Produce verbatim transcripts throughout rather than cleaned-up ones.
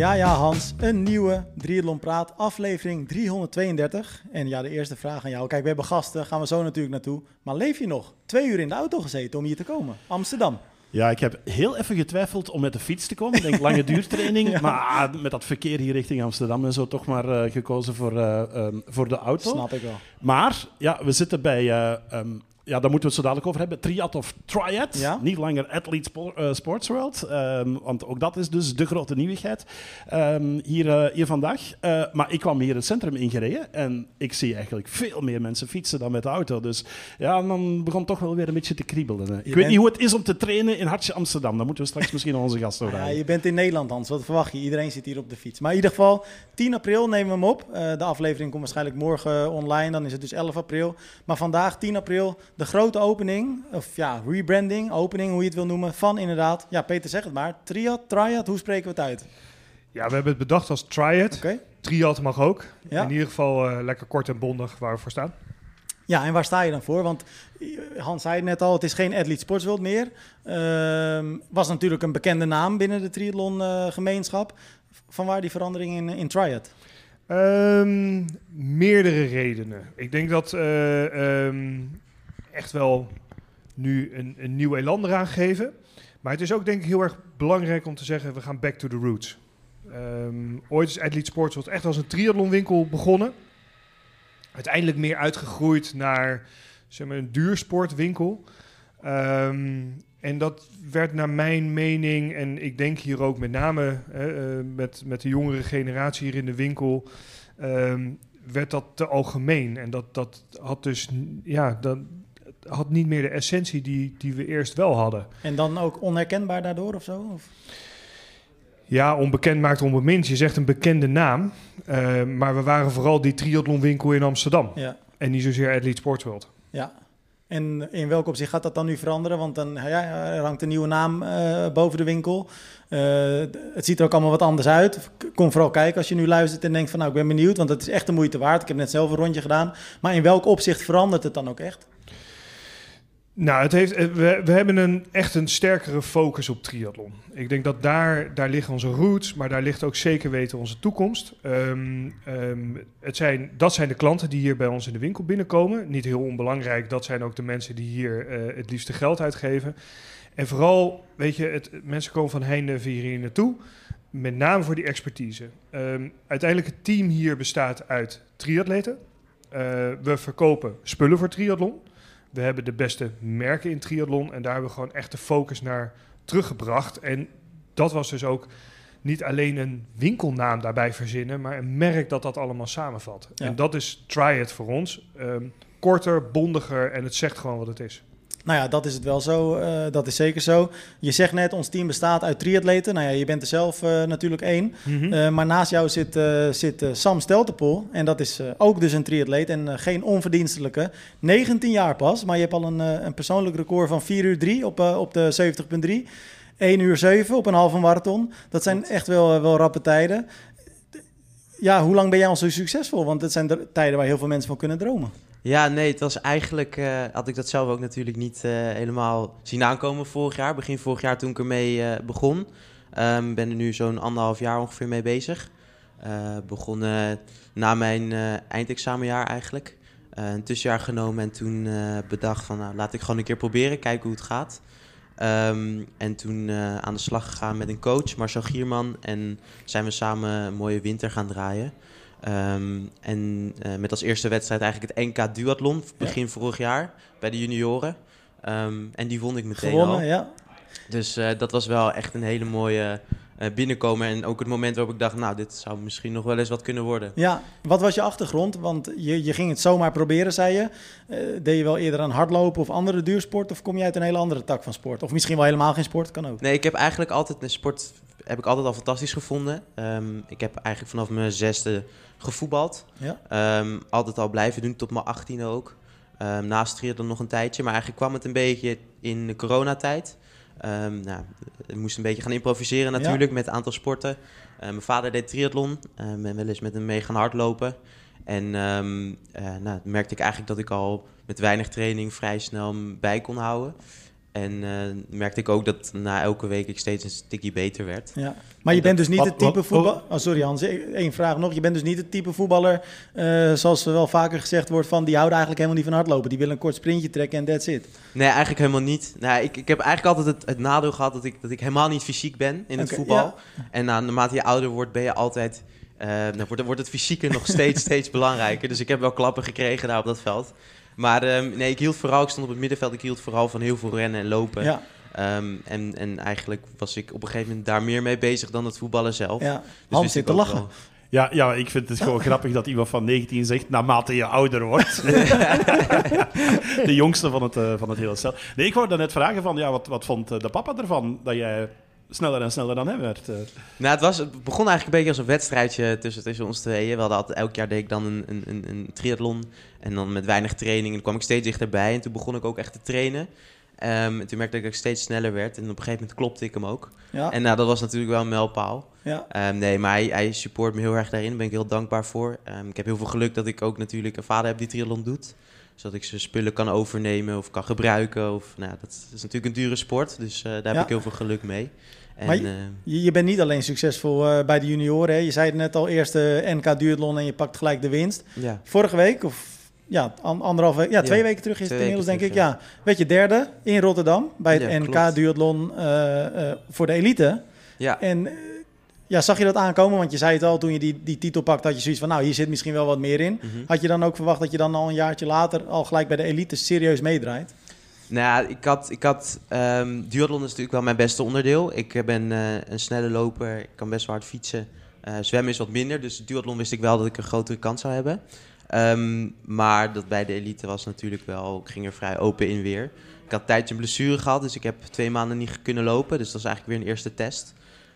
Ja, ja Hans, een nieuwe Triathlon Praat, aflevering driehonderdtweeëndertig. En ja, de eerste vraag aan jou. Kijk, we hebben gasten, gaan we zo natuurlijk naartoe. Maar leef je nog? Twee uur in de auto gezeten om hier te komen. Amsterdam. Ja, ik heb heel even getwijfeld om met de fiets te komen. Ik denk lange duurtraining. Ja. Maar met dat verkeer hier richting Amsterdam en zo toch maar uh, gekozen voor, uh, um, voor de auto. Snap ik wel. Maar ja, we zitten bij... Uh, um, Ja, daar moeten we het zo dadelijk over hebben. Triad of Triad. Ja? Niet langer Athlete Spo- uh, Sports World. Um, want ook dat is dus de grote nieuwigheid um, hier, uh, hier vandaag. Uh, maar ik kwam hier het centrum ingereden. En ik zie eigenlijk veel meer mensen fietsen dan met de auto. Dus ja, dan begon toch wel weer een beetje te kriebelen. Hè. Ik je weet bent... niet hoe het is om te trainen in Hartje Amsterdam. Dan moeten we straks misschien onze gasten over. Ja, je bent in Nederland, Hans. Wat verwacht je? Iedereen zit hier op de fiets. Maar in ieder geval, tien april nemen we hem op. Uh, de aflevering komt waarschijnlijk morgen online. Dan is het dus elf april. Maar vandaag, tien april... de grote opening, of ja, rebranding, opening, hoe je het wil noemen, van inderdaad, ja, Peter zeg het maar, Triad, Triad, hoe spreken we het uit? Ja, we hebben het bedacht als Triad. Okay. Triad mag ook. Ja. In ieder geval uh, lekker kort en bondig waar we voor staan. Ja, en waar sta je dan voor? Want Hans zei het net al, het is geen Athlete Sports World meer. Uh, was natuurlijk een bekende naam binnen de triathlon uh, gemeenschap. Vanwaar die verandering in, in Triad? Um, meerdere redenen. Ik denk dat... Uh, um, echt wel nu een, een nieuw elan eraan geven. Maar het is ook denk ik heel erg belangrijk om te zeggen, we gaan back to the roots. Um, ooit is Athlete Sports World echt als een triathlonwinkel begonnen. Uiteindelijk meer uitgegroeid naar zeg maar, een duursportwinkel. Um, en dat werd naar mijn mening, en ik denk hier ook met name uh, met, met de jongere generatie hier in de winkel... Um, werd dat te algemeen. En dat, dat had dus... ja, dat, had niet meer de essentie die, die we eerst wel hadden. En dan ook onherkenbaar daardoor of zo? Of? Ja, onbekend maakt onbemind. Je zegt een bekende naam. Uh, maar we waren vooral die triathlonwinkel in Amsterdam. Ja. En niet zozeer Athlete Sports World. Ja. En in welk opzicht gaat dat dan nu veranderen? Want dan ja, er hangt een nieuwe naam uh, boven de winkel. Uh, het ziet er ook allemaal wat anders uit. Kom vooral kijken als je nu luistert en denkt van... nou, ik ben benieuwd, want het is echt de moeite waard. Ik heb net zelf een rondje gedaan. Maar in welk opzicht verandert het dan ook echt? Nou, het heeft, we, we hebben een, echt een sterkere focus op triathlon. Ik denk dat daar, daar liggen onze roots, maar daar ligt ook zeker weten onze toekomst. Um, um, het zijn, dat zijn de klanten die hier bij ons in de winkel binnenkomen. Niet heel onbelangrijk, dat zijn ook de mensen die hier uh, het liefste geld uitgeven. En vooral, weet je, het, mensen komen van heinde en ver hier naartoe, met name voor die expertise. Um, uiteindelijk het team hier bestaat uit triatleten. Uh, we verkopen spullen voor triathlon. We hebben de beste merken in triathlon en daar hebben we gewoon echt de focus naar teruggebracht. En dat was dus ook niet alleen een winkelnaam daarbij verzinnen, maar een merk dat dat allemaal samenvat. Ja. En dat is Triad voor ons. Um, korter, bondiger en het zegt gewoon wat het is. Nou ja, dat is het wel zo. Uh, dat is zeker zo. Je zegt net, ons team bestaat uit triatleten. Nou ja, je bent er zelf uh, natuurlijk één. Mm-hmm. Uh, maar naast jou zit, uh, zit uh, Sam Steltenpool. En dat is uh, ook dus een triatleet en uh, geen onverdienstelijke. negentien jaar pas, maar je hebt al een, uh, een persoonlijk record van vier uur drie op, uh, op de zeventig komma drie. één uur zeven op een halve marathon. Dat zijn echt wel, uh, wel rappe tijden. Ja, hoe lang ben jij al zo succesvol? Want dat zijn de tijden waar heel veel mensen van kunnen dromen. Ja, nee, het was eigenlijk, uh, had ik dat zelf ook natuurlijk niet uh, helemaal zien aankomen vorig jaar. Begin vorig jaar toen ik ermee uh, begon. Um, ben er nu zo'n anderhalf jaar ongeveer mee bezig. Uh, begon uh, na mijn uh, eindexamenjaar eigenlijk. Uh, een tussenjaar genomen en toen uh, bedacht van nou, laat ik gewoon een keer proberen, kijken hoe het gaat. Um, en toen uh, aan de slag gegaan met een coach, Marcel Gierman. En zijn we samen een mooie winter gaan draaien. Um, en uh, met als eerste wedstrijd eigenlijk het N K Duathlon, begin ja. vorig jaar, bij de junioren. Um, en die won ik meteen Gewonnen, al. Ja. Dus uh, dat was wel echt een hele mooie uh, binnenkomen. En ook het moment waarop ik dacht, nou, dit zou misschien nog wel eens wat kunnen worden. Ja, wat was je achtergrond? Want je, je ging het zomaar proberen, zei je. Uh, deed je wel eerder aan hardlopen of andere duursport? Of kom je uit een hele andere tak van sport? Of misschien wel helemaal geen sport, kan ook. Nee, ik heb eigenlijk altijd een sport... heb ik altijd al fantastisch gevonden. Um, ik heb eigenlijk vanaf mijn zesde gevoetbald. Ja. Um, altijd al blijven doen, tot mijn achttiende ook. Um, naast triathlon nog een tijdje. Maar eigenlijk kwam het een beetje in de coronatijd. Um, nou, ik moest een beetje gaan improviseren natuurlijk ja. met een aantal sporten. Uh, mijn vader deed triathlon. Ik um, ben wel eens met hem mee gaan hardlopen. En um, uh, nou, merkte ik eigenlijk dat ik al met weinig training vrij snel bij kon houden. En uh, merkte ik ook dat na elke week ik steeds een stukje beter werd. Ja. Maar je bent dus niet wat, het type wat, voetballer... Oh, sorry Hans, één vraag nog. Je bent dus niet het type voetballer, uh, zoals wel vaker gezegd wordt, van die houden eigenlijk helemaal niet van hardlopen. Die willen een kort sprintje trekken en that's it. Nee, eigenlijk helemaal niet. Nou, ik, ik heb eigenlijk altijd het, het nadeel gehad dat ik, dat ik helemaal niet fysiek ben in het okay, voetbal. Ja. En uh, naarmate je ouder wordt, ben je altijd... Uh, nou, wordt, wordt het fysieke nog steeds, steeds belangrijker. Dus ik heb wel klappen gekregen daar op dat veld. Maar um, nee, ik hield vooral, ik stond op het middenveld, ik hield vooral van heel veel rennen en lopen. Ja. Um, en, en eigenlijk was ik op een gegeven moment daar meer mee bezig dan het voetballen zelf. Ja. Dus Hans zit te lachen. Wel... Ja, ja, ik vind het gewoon ja. grappig dat iemand van negentien zegt, naarmate je ouder wordt. De jongste van het, uh, van het hele stel. Nee, ik wou dan net vragen van, ja, wat, wat vond de papa ervan dat jij... sneller en sneller dan hem werd. Nou, het, was, het begon eigenlijk een beetje als een wedstrijdje tussen, tussen ons tweeën. We hadden altijd, elk jaar deed ik dan een, een, een triathlon. En dan met weinig training. En dan kwam ik steeds dichterbij. En toen begon ik ook echt te trainen. Um, en toen merkte ik dat ik steeds sneller werd. En op een gegeven moment klopte ik hem ook. Ja. En nou, dat was natuurlijk wel een mijlpaal. Ja. Um, nee, maar hij, hij support me heel erg daarin. Daar ben ik heel dankbaar voor. Um, ik heb heel veel geluk dat ik ook natuurlijk een vader heb die triathlon doet. Zodat ik zijn spullen kan overnemen of kan gebruiken. Of, nou, dat is natuurlijk een dure sport. Dus uh, daar heb ja. ik heel veel geluk mee. En, maar je, uh, je bent niet alleen succesvol uh, bij de junioren. Hè? Je zei het net al, eerst de N K duathlon en je pakt gelijk de winst. Ja. Vorige week, of ja, anderhalf week, ja, twee ja, weken terug is het inmiddels denk ik. Ja. ja, weet je, derde in Rotterdam bij het ja, N K duathlon uh, uh, voor de elite. Ja. En uh, ja, zag je dat aankomen? Want je zei het al, toen je die, die titel pakt, had je zoiets van, nou, hier zit misschien wel wat meer in. Mm-hmm. Had je dan ook verwacht dat je dan al een jaartje later al gelijk bij de elite serieus meedraait? Nou, ik had, ik had um, duathlon is natuurlijk wel mijn beste onderdeel. Ik ben uh, een snelle loper, ik kan best wel hard fietsen. Uh, zwemmen is wat minder, dus duathlon wist ik wel dat ik een grotere kans zou hebben. Um, maar dat bij de elite was natuurlijk wel, ik ging er vrij open in weer. Ik had een tijdje een blessure gehad, dus ik heb twee maanden niet kunnen lopen. Dus dat is eigenlijk weer een eerste test.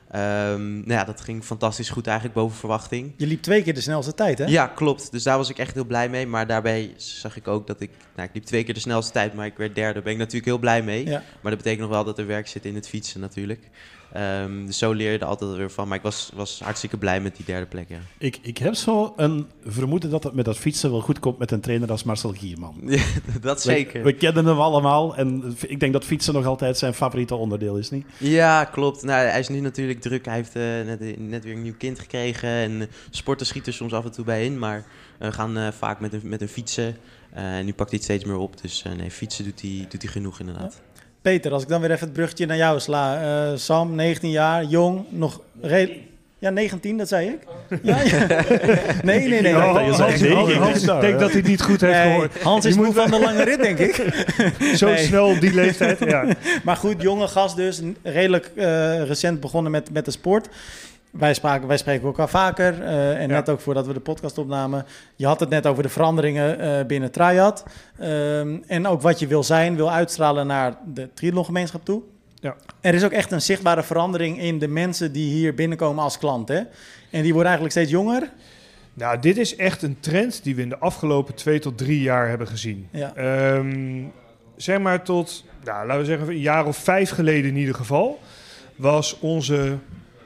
Um, nou ja, dat ging fantastisch goed eigenlijk, boven verwachting. Je liep twee keer de snelste tijd, hè? Ja, klopt. Dus daar was ik echt heel blij mee. Maar daarbij zag ik ook dat ik... Nou, ik liep twee keer de snelste tijd, maar ik werd derde. Daar ben ik natuurlijk heel blij mee. Ja. Maar dat betekent nog wel dat er werk zit in het fietsen natuurlijk. Um, dus zo leer je er altijd weer van. Maar ik was, was hartstikke blij met die derde plek, ja. Ik, ik heb zo een vermoeden dat het met dat fietsen wel goed komt met een trainer als Marcel Gierman. Ja, dat zeker. We, we kennen hem allemaal en ik denk dat fietsen nog altijd zijn favoriete onderdeel is, niet? Ja, klopt. Nou, hij is nu natuurlijk druk. Hij heeft uh, net, net weer een nieuw kind gekregen en uh, sporten schiet er soms af en toe bij in. Maar uh, we gaan uh, vaak met een, met een fietsen. Uh, en nu pakt hij het steeds meer op. Dus uh, nee, fietsen doet hij, doet hij genoeg inderdaad. Ja. Peter, als ik dan weer even het bruggetje naar jou sla. Uh, Sam, negentien jaar, jong, nog redelijk... Ja, negentien, dat zei ik. Ja, ja. Nee, nee, nee. Oh, Hans, Hans, Hans, Hans ik denk dat hij het niet goed heeft nee, gehoord. Hans is moe van de lange rit, denk ik. Zo nee. snel op die leeftijd, ja. Maar goed, jonge gast dus. Redelijk uh, recent begonnen met, met de sport. Wij, spraken, wij spreken elkaar vaker. Uh, en ja. net ook voordat we de podcast opnamen. Je had het net over de veranderingen uh, binnen Triad. Um, en ook wat je wil zijn, wil uitstralen naar de triathlongemeenschap toe. Ja. Er is ook echt een zichtbare verandering in de mensen die hier binnenkomen als klant. Hè? En die worden eigenlijk steeds jonger. Nou, dit is echt een trend die we in de afgelopen twee tot drie jaar hebben gezien. Ja. Um, zeg maar tot, nou, laten we zeggen, een jaar of vijf geleden in ieder geval, was onze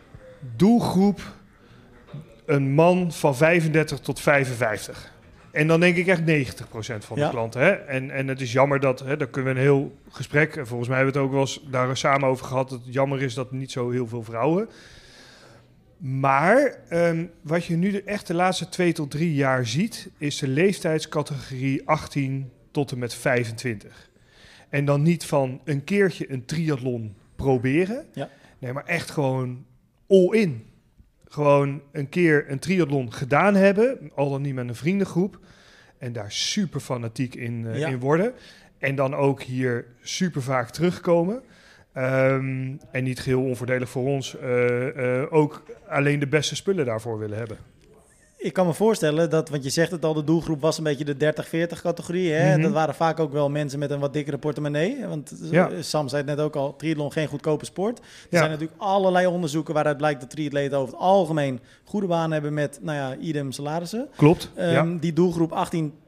doelgroep een man van vijfendertig tot vijfenvijftig. En dan denk ik echt negentig procent van de ja. klanten. Hè? En, en het is jammer dat, hè, daar kunnen we een heel gesprek... en volgens mij hebben we het ook wel eens daar samen over gehad... dat het jammer is dat niet zo heel veel vrouwen... Maar um, wat je nu de, echt de laatste twee tot drie jaar ziet... is de leeftijdscategorie achttien tot en met vijfentwintig. En dan niet van een keertje een triathlon proberen... Ja. Nee, maar echt gewoon all in. Gewoon een keer een triathlon gedaan hebben, al dan niet met een vriendengroep, en daar super fanatiek in, uh, ja. in worden. En dan ook hier super vaak terugkomen. Um, en niet geheel onvoordelig voor ons, uh, uh, ook alleen de beste spullen daarvoor willen hebben. Ik kan me voorstellen dat, want je zegt het al, de doelgroep was een beetje de dertig veertig categorie. Hè? Mm-hmm. Dat waren vaak ook wel mensen met een wat dikkere portemonnee. Want ja. Sam zei het net ook al, triathlon geen goedkope sport. Er ja. zijn natuurlijk allerlei onderzoeken waaruit blijkt dat triatleten over het algemeen goede banen hebben met, nou ja, idem salarissen. Klopt. Um, ja. Die doelgroep achttien tot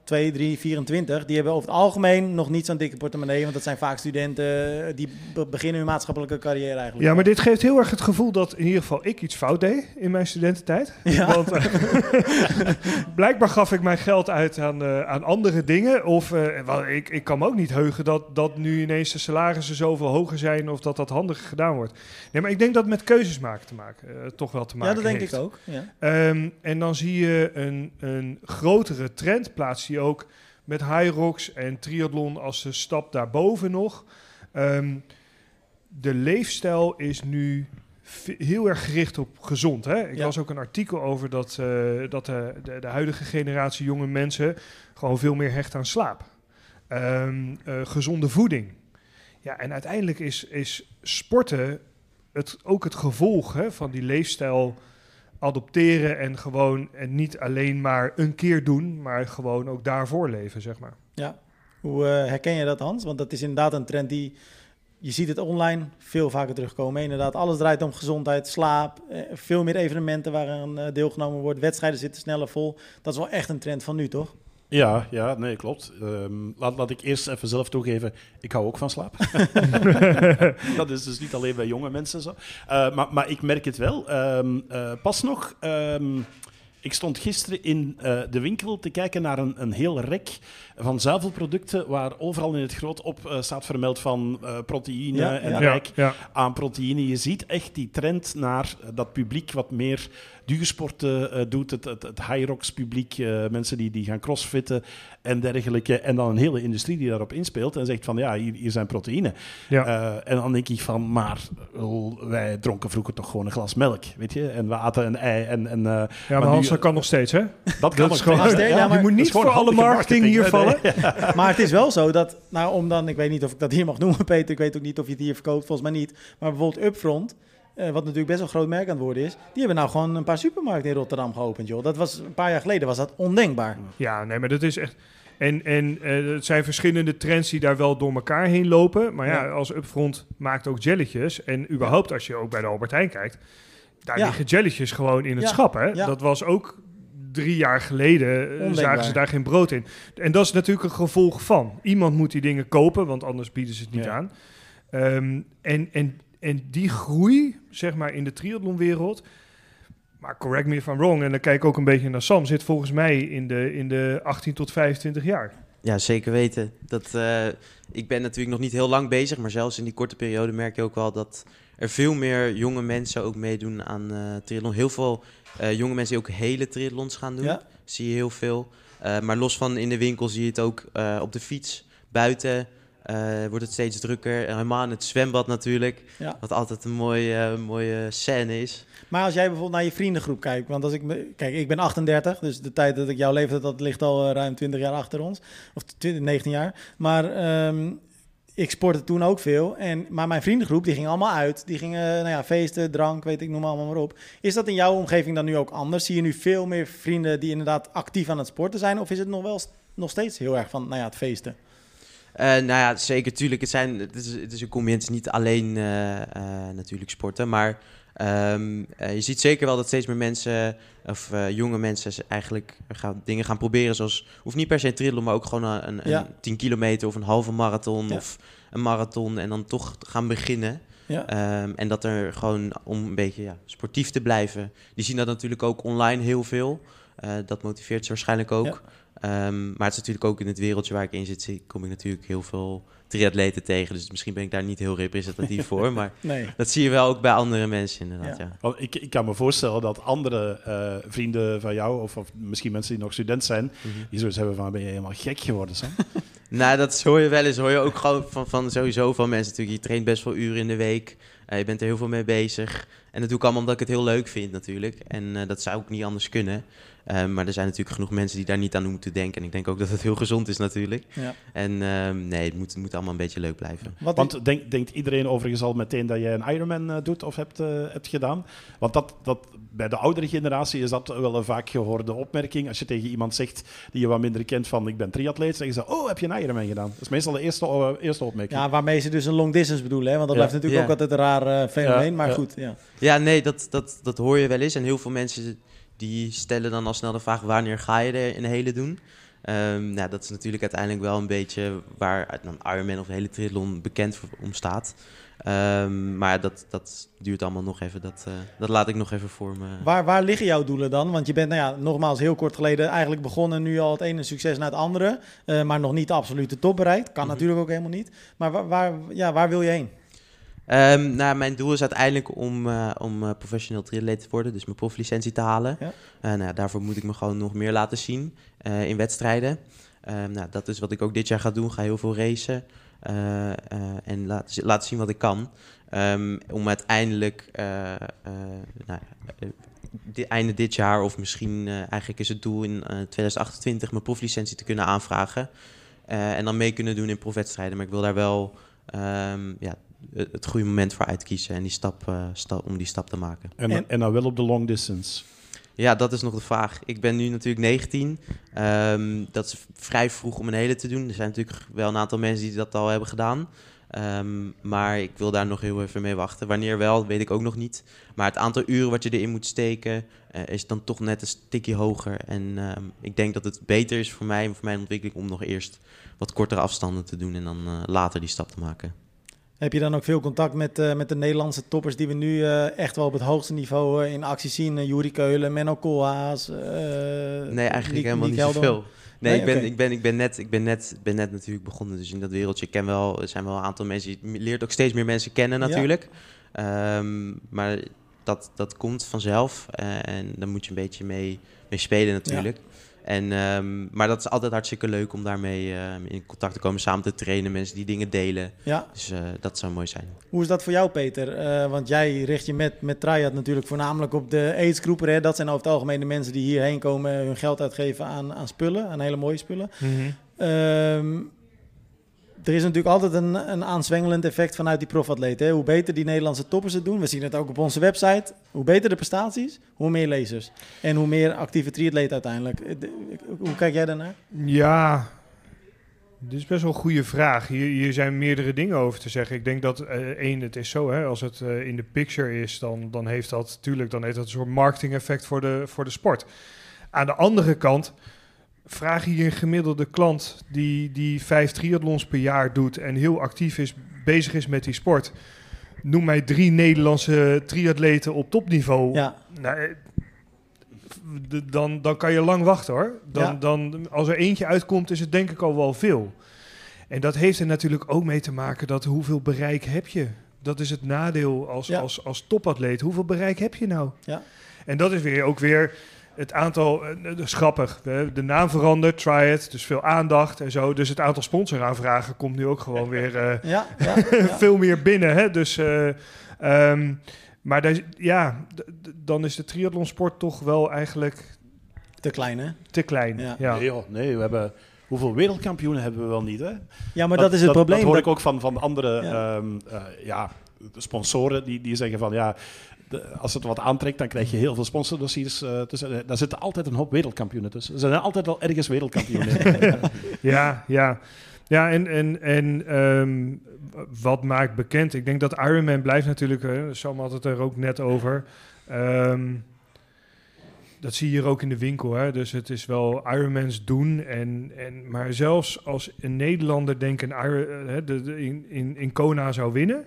twee, drie, vierentwintig, die hebben over het algemeen nog niet zo'n dikke portemonnee, want dat zijn vaak studenten die be- beginnen hun maatschappelijke carrière eigenlijk. Ja, maar dit geeft heel erg het gevoel dat in ieder geval ik iets fout deed in mijn studententijd. Ja. Want uh, blijkbaar gaf ik mijn geld uit aan, uh, aan andere dingen. Of uh, wel, ik, ik kan me ook niet heugen dat, dat nu ineens de salarissen zoveel hoger zijn of dat dat handiger gedaan wordt. Nee, maar ik denk dat het met keuzes maken te maken, uh, toch wel te maken Ja, dat denk heeft. ik ook. Ja. Um, en dan zie je een, een grotere trend, plaats die ook met Hyrox en triathlon als de stap daarboven nog. Um, de leefstijl is nu v- heel erg gericht op gezond. Hè? Ik Ja. las ook een artikel over dat, uh, dat de, de, de huidige generatie jonge mensen gewoon veel meer hecht aan slaap. Um, uh, gezonde voeding. Ja, en uiteindelijk is, is sporten het, ook het gevolg, hè, van die leefstijl adopteren en gewoon en niet alleen maar een keer doen, maar gewoon ook daarvoor leven, zeg maar. Ja. Hoe uh, herken je dat, Hans? Want dat is inderdaad een trend die, je ziet het online veel vaker terugkomen. Inderdaad, alles draait om gezondheid, slaap, eh, veel meer evenementen waaraan uh, deelgenomen wordt, wedstrijden zitten sneller vol. Dat is wel echt een trend van nu, toch? Ja, ja, nee, klopt. Um, laat, laat ik eerst even zelf toegeven, ik hou ook van slaap. Dat is dus niet alleen bij jonge mensen zo. Uh, maar, maar ik merk het wel. Um, uh, pas nog, um, ik stond gisteren in uh, de winkel te kijken naar een, een heel rek van zuivelproducten waar overal in het groot op uh, staat vermeld van uh, proteïne Ja, en ja. rijk Ja, ja. aan proteïne. Je ziet echt die trend naar uh, dat publiek wat meer duursporten uh, doet, het, het, het Hyrox publiek, uh, mensen die, die gaan crossfitten en dergelijke. En dan een hele industrie die daarop inspeelt en zegt van ja, hier, hier zijn proteïne. Ja. Uh, en dan denk ik van, maar uh, wij dronken vroeger toch gewoon een glas melk, weet je? En we aten een ei. En, en, uh, Ja, maar, maar Hans, nu, dat kan nog steeds, hè? Dat kan is nog gewoon, Ja, steeds, ja, maar- je moet dat niet is gewoon voor alle handige marketing hier vallen. Nee, nee. Maar het is wel zo dat, nou om dan, ik weet niet of ik dat hier mag noemen, Peter, ik weet ook niet of je het hier verkoopt, volgens mij niet. Maar bijvoorbeeld Upfront, uh, wat natuurlijk best wel een groot merk aan het worden is, die hebben nou gewoon een paar supermarkten in Rotterdam geopend, joh. Dat was een paar jaar geleden, was dat ondenkbaar. Ja, nee, maar dat is echt... En, en uh, het zijn verschillende trends die daar wel door elkaar heen lopen. Maar ja, Ja. als Upfront maakt ook jelletjes. En überhaupt als je ook bij de Albert Heijn kijkt, daar Ja. liggen jelletjes gewoon in het Ja. schap. Hè? Ja. Dat was ook drie jaar geleden, uh, Ondenkbaar. zagen ze daar geen brood in. En dat is natuurlijk een gevolg van. Iemand moet die dingen kopen, want anders bieden ze het niet Ja. aan. Um, en, en, en die groei, zeg maar, in de triathlonwereld... Maar correct me if I'm wrong, en dan kijk ik ook een beetje naar Sam, zit volgens mij in de, in de achttien tot vijfentwintig jaar. Ja, zeker weten. Dat, uh, ik ben natuurlijk nog niet heel lang bezig, maar zelfs in die korte periode merk je ook wel dat er veel meer jonge mensen ook meedoen aan uh, triathlon. Heel veel uh, jonge mensen die ook hele triathlons gaan doen, Ja. zie je heel veel. Uh, maar los van in de winkel zie je het ook uh, op de fiets, buiten uh, wordt het steeds drukker. En helemaal in het zwembad natuurlijk, Ja. wat altijd een mooie, uh, mooie scène is. Maar als jij bijvoorbeeld naar je vriendengroep kijkt, want als ik me, kijk, ik ben achtendertig, dus de tijd dat ik jouw leeftijd, dat ligt al uh, ruim twintig jaar achter ons, of twintig, negentien jaar. Maar um, ik sportte toen ook veel, en, maar mijn vriendengroep, die ging allemaal uit. Die gingen, nou ja, feesten, drank, weet ik, noem maar allemaal maar op. Is dat in jouw omgeving dan nu ook anders? Zie je nu veel meer vrienden die inderdaad actief aan het sporten zijn, of is het nog wel st- nog steeds heel erg van, nou ja, het feesten? Uh, nou ja, zeker, tuurlijk. Het, zijn, het, is, het is een combinatie, niet alleen uh, uh, natuurlijk sporten, maar um, uh, je ziet zeker wel dat steeds meer mensen, of uh, jonge mensen eigenlijk gaan, dingen gaan proberen, zoals, hoeft niet per se een triathlon, maar ook gewoon een, een, Ja. een tien kilometer of een halve marathon Ja. of een marathon en dan toch gaan beginnen. Ja. Um, en dat er gewoon, om een beetje ja, sportief te blijven, die zien dat natuurlijk ook online heel veel. Uh, dat motiveert ze waarschijnlijk ook. Ja. Um, maar het is natuurlijk ook in het wereldje waar ik in zit, zie- kom ik natuurlijk heel veel triatleten tegen. Dus misschien ben ik daar niet heel representatief voor. Maar Nee. dat zie je wel ook bij andere mensen inderdaad, Ja. ja. Want ik, ik kan me voorstellen dat andere uh, vrienden van jou, of, of misschien mensen die nog student zijn, Mm-hmm. die zoiets hebben van, ben je helemaal gek geworden, Sam? Nou, dat hoor je wel eens. Hoor je ook gewoon van, van sowieso van mensen natuurlijk. Je traint best wel uren in de week. Uh, je bent er heel veel mee bezig. En dat doe ik allemaal omdat ik het heel leuk vind natuurlijk. En uh, dat zou ook niet anders kunnen. Uh, maar er zijn natuurlijk genoeg mensen die daar niet aan moeten denken. En ik denk ook dat het heel gezond is natuurlijk. Ja. En uh, nee, het moet, het moet allemaal een beetje leuk blijven. Wat Want denk, denkt iedereen overigens al meteen dat jij een Ironman uh, doet of hebt, uh, hebt gedaan? Want dat, dat, bij de oudere generatie is dat wel een vaak gehoorde opmerking. Als je tegen iemand zegt die je wat minder kent van ik ben triatleet, zeggen ze, oh, heb je een Ironman gedaan? Dat is meestal de eerste, uh, eerste opmerking. Ja, waarmee ze dus een long distance bedoelen, hè? Want dat Ja. blijft natuurlijk Ja. ook altijd een raar uh, fenomeen, Ja, maar ja. goed, ja. Ja, nee, dat, dat, dat hoor je wel eens. En heel veel mensen die stellen dan al snel de vraag, wanneer ga je er een hele doen? Um, nou, dat is natuurlijk uiteindelijk wel een beetje waar dan Ironman of de hele triathlon bekend om staat. Um, maar dat, dat duurt allemaal nog even. Dat, uh, dat laat ik nog even voor me. Waar, waar liggen jouw doelen dan? Want je bent, nou ja, nogmaals heel kort geleden eigenlijk begonnen. Nu al het ene succes na het andere. Uh, maar nog niet de absolute top bereikt. Kan mm-hmm. natuurlijk ook helemaal niet. Maar waar, waar, ja, waar wil je heen? Um, nou, mijn doel is uiteindelijk om, uh, om uh, professioneel triatleet te worden. Dus mijn proflicentie te halen. Ja. Uh, nou, daarvoor moet ik me gewoon nog meer laten zien uh, in wedstrijden. Uh, nou, dat is wat ik ook dit jaar ga doen. Ga heel veel racen. Uh, uh, en laten laten zien wat ik kan. Um, om uiteindelijk uh, uh, nou, uh, di- einde dit jaar of misschien uh, eigenlijk is het doel in uh, twintig achtentwintig mijn proflicentie te kunnen aanvragen. Uh, en dan mee kunnen doen in profwedstrijden. Maar ik wil daar wel um, ja, het goede moment voor uitkiezen en die stap, uh, stap, om die stap te maken. En, en, en dan wel op de long distance? Ja, dat is nog de vraag. Ik ben nu natuurlijk negentien. Um, dat is vrij vroeg om een hele te doen. Er zijn natuurlijk wel een aantal mensen die dat al hebben gedaan. Um, maar ik wil daar nog heel even mee wachten. Wanneer wel, weet ik ook nog niet. Maar het aantal uren wat je erin moet steken uh, is dan toch net een stukje hoger. En um, ik denk dat het beter is voor mij en voor mijn ontwikkeling om nog eerst wat kortere afstanden te doen en dan uh, later die stap te maken. Heb je dan ook veel contact met, uh, met de Nederlandse toppers die we nu uh, echt wel op het hoogste niveau uh, in actie zien? Uh, Juri Keulen, Menno Koolhaas? Uh, nee, eigenlijk Liek, helemaal Liek niet zoveel. Nee, nee, ik, ben, okay. ik, ben, ik ben net, ik ben net, ben net natuurlijk begonnen dus in dat wereldje. Ik ken wel, er zijn wel een aantal mensen, je leert ook steeds meer mensen kennen natuurlijk. Ja. Um, maar dat, dat komt vanzelf uh, en daar moet je een beetje mee, mee spelen natuurlijk. Ja. En, um, maar dat is altijd hartstikke leuk om daarmee uh, in contact te komen, samen te trainen, mensen die dingen delen. Ja. Dus uh, dat zou mooi zijn. Hoe is dat voor jou, Peter? Uh, want jij richt je met, met Triad natuurlijk voornamelijk op de aidsgroepen. Hè? Dat zijn over het algemeen de mensen die hierheen komen hun geld uitgeven aan, aan spullen, aan hele mooie spullen. Mm-hmm. Um, er is natuurlijk altijd een, een aanzwengelend effect vanuit die profatleten. Hoe beter die Nederlandse toppers het doen, we zien het ook op onze website. Hoe beter de prestaties, hoe meer lezers. En hoe meer actieve triatleten uiteindelijk. Hoe kijk jij daarnaar? Ja, dit is best wel een goede vraag. Hier, hier zijn meerdere dingen over te zeggen. Ik denk dat uh, één, het is zo, hè, als het uh, in de picture is, dan, dan heeft dat natuurlijk dan heeft dat een soort marketing effect voor de, voor de sport. Aan de andere kant vraag je een gemiddelde klant die, die vijf triathlons per jaar doet en heel actief is, bezig is met die sport. Noem mij drie Nederlandse triatleten op topniveau. Ja. Nou, de, dan, dan kan je lang wachten hoor. Dan, ja. dan, als er eentje uitkomt is het denk ik al wel veel. En dat heeft er natuurlijk ook mee te maken dat hoeveel bereik heb je? Dat is het nadeel als, ja. als, als topatleet. Hoeveel bereik heb je nou? Ja. En dat is weer ook weer het aantal, dat is grappig, de naam verandert, Triad, dus veel aandacht en zo. Dus het aantal sponsoraanvragen komt nu ook gewoon weer uh, ja, ja, ja. veel meer binnen. Hè? Dus, uh, um, maar daar, ja, d- d- dan is de triathlonsport toch wel eigenlijk te klein, hè? Te klein, ja. ja. Nee, joh, nee, we hebben hoeveel wereldkampioenen hebben we wel niet, hè? Ja, maar dat, dat is het dat, probleem. Dat hoor dat... ik ook van, van andere ja. Um, uh, ja, sponsoren die, die zeggen van ja. De, als het wat aantrekt, dan krijg je heel veel sponsordossiers uh, tussen. Daar zitten altijd een hoop wereldkampioenen tussen. Er zijn altijd wel ergens wereldkampioenen. ja, ja. Ja, en, en, en um, wat maakt bekend? Ik denk dat Ironman blijft natuurlijk, uh, Sam had het er ook net over. Um, dat zie je hier ook in de winkel. Hè? Dus het is wel Ironmans doen. En, en, maar zelfs als een Nederlander denkt een Iron, uh, de, de, in, in, in Kona zou winnen,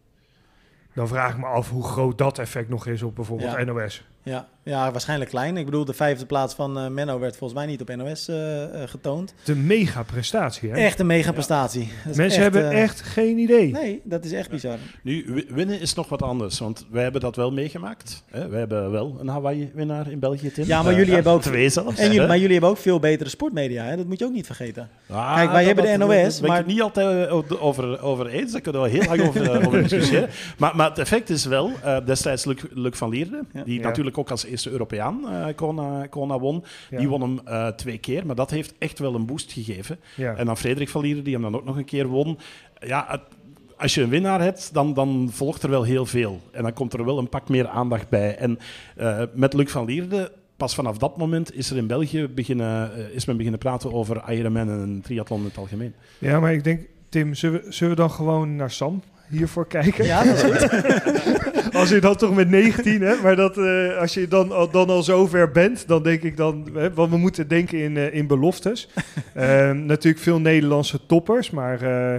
dan vraag ik me af hoe groot dat effect nog is op bijvoorbeeld ja. N O S. Ja. ja, waarschijnlijk klein. Ik bedoel, de vijfde plaats van uh, Menno werd volgens mij niet op N O S uh, uh, getoond. Het is een mega prestatie, hè? Echt een mega prestatie. Ja. Mensen echt, hebben uh, echt geen idee. Nee, dat is echt bizar. Nu, winnen is nog wat anders, want wij hebben dat wel meegemaakt. Hè? Wij hebben wel een Hawaii-winnaar in België, Tim. Ja, maar jullie uh, hebben ook twee zelfs. En jullie, maar jullie hebben ook veel betere sportmedia, hè? Dat moet je ook niet vergeten. Ah, Kijk, wij hebben de N O S, maar maar ik niet altijd over, over eens. Daar kunnen we heel lang over, over discussiëren. Maar, maar het effect is wel, uh, destijds Luc, Luc van Lierde, ja. die ja. natuurlijk ook als eerste Europeaan Uh, Kona, Kona won. Ja. Die won hem uh, twee keer, maar dat heeft echt wel een boost gegeven. Ja. En dan Frederik van Lierde, die hem dan ook nog een keer won. Ja, het, als je een winnaar hebt, dan, dan volgt er wel heel veel. En dan komt er wel een pak meer aandacht bij. En uh, met Luc van Lierde, pas vanaf dat moment is er in België beginnen, uh, is men beginnen praten over Ironman en triathlon in het algemeen. Ja, maar ik denk, Tim, zullen we, zullen we dan gewoon naar Sam hiervoor kijken. Ja, dat is goed. Als je dan toch met negentien, hè, maar dat, uh, als je dan, al, dan al zover bent, dan denk ik dan, hè, want we moeten denken in, uh, in beloftes. uh, natuurlijk veel Nederlandse toppers, maar uh,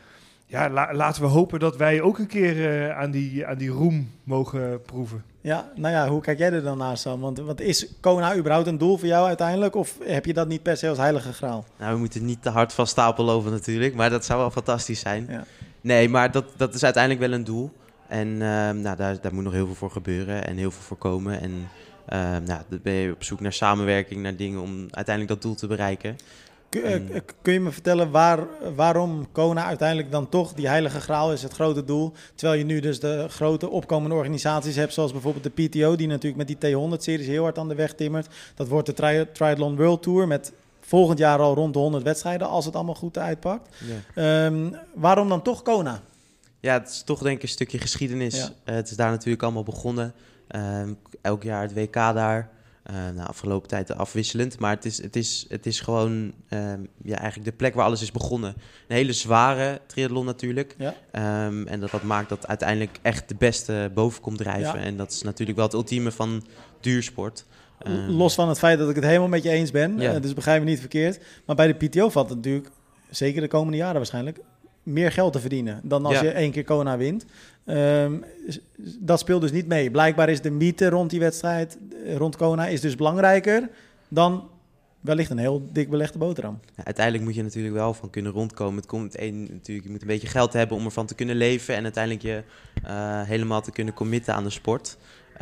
ja, la, laten we hopen dat wij ook een keer uh, aan, die, aan die roem mogen proeven. Ja, nou ja, hoe kijk jij er dan naar, Sam? Want, want is Kona überhaupt een doel voor jou uiteindelijk? Of heb je dat niet per se als heilige graal? Nou, we moeten niet te hard van stapel lopen natuurlijk, maar dat zou wel fantastisch zijn. Ja. Nee, maar dat, dat is uiteindelijk wel een doel. En uh, nou, daar, daar moet nog heel veel voor gebeuren en heel veel voor komen. En uh, nou, dan ben je op zoek naar samenwerking, naar dingen om uiteindelijk dat doel te bereiken. Kun, en, uh, kun je me vertellen waar, waarom Kona uiteindelijk dan toch die heilige graal is, het grote doel? Terwijl je nu dus de grote opkomende organisaties hebt, zoals bijvoorbeeld de P T O, die natuurlijk met die T honderd-series heel hard aan de weg timmert. Dat wordt de tri- Triathlon World Tour met volgend jaar al rond de honderd wedstrijden, als het allemaal goed uitpakt. Ja. Um, waarom dan toch Kona? Ja, het is toch denk ik een stukje geschiedenis. Ja. Uh, het is daar natuurlijk allemaal begonnen. Uh, elk jaar het W K daar. Uh, nou, afgelopen tijd afwisselend. Maar het is, het is, het is gewoon uh, ja, eigenlijk de plek waar alles is begonnen. Een hele zware triathlon natuurlijk. Ja. Um, en dat, dat maakt dat uiteindelijk echt de beste boven komt drijven. Ja. En dat is natuurlijk wel het ultieme van duursport. Uh, Los van het feit dat ik het helemaal met je eens ben. Ja. Uh, dus begrijp me niet verkeerd. Maar bij de P T O valt het natuurlijk, zeker de komende jaren waarschijnlijk, meer geld te verdienen dan als ja. je één keer Kona wint. Um, dat speelt dus niet mee. Blijkbaar is de mythe rond die wedstrijd, rond Kona, is dus belangrijker dan wellicht een heel dik belegde boterham. Ja, uiteindelijk moet je natuurlijk wel van kunnen rondkomen. Het komt een, natuurlijk, je moet een beetje geld hebben om ervan te kunnen leven en uiteindelijk je uh, helemaal te kunnen committen aan de sport.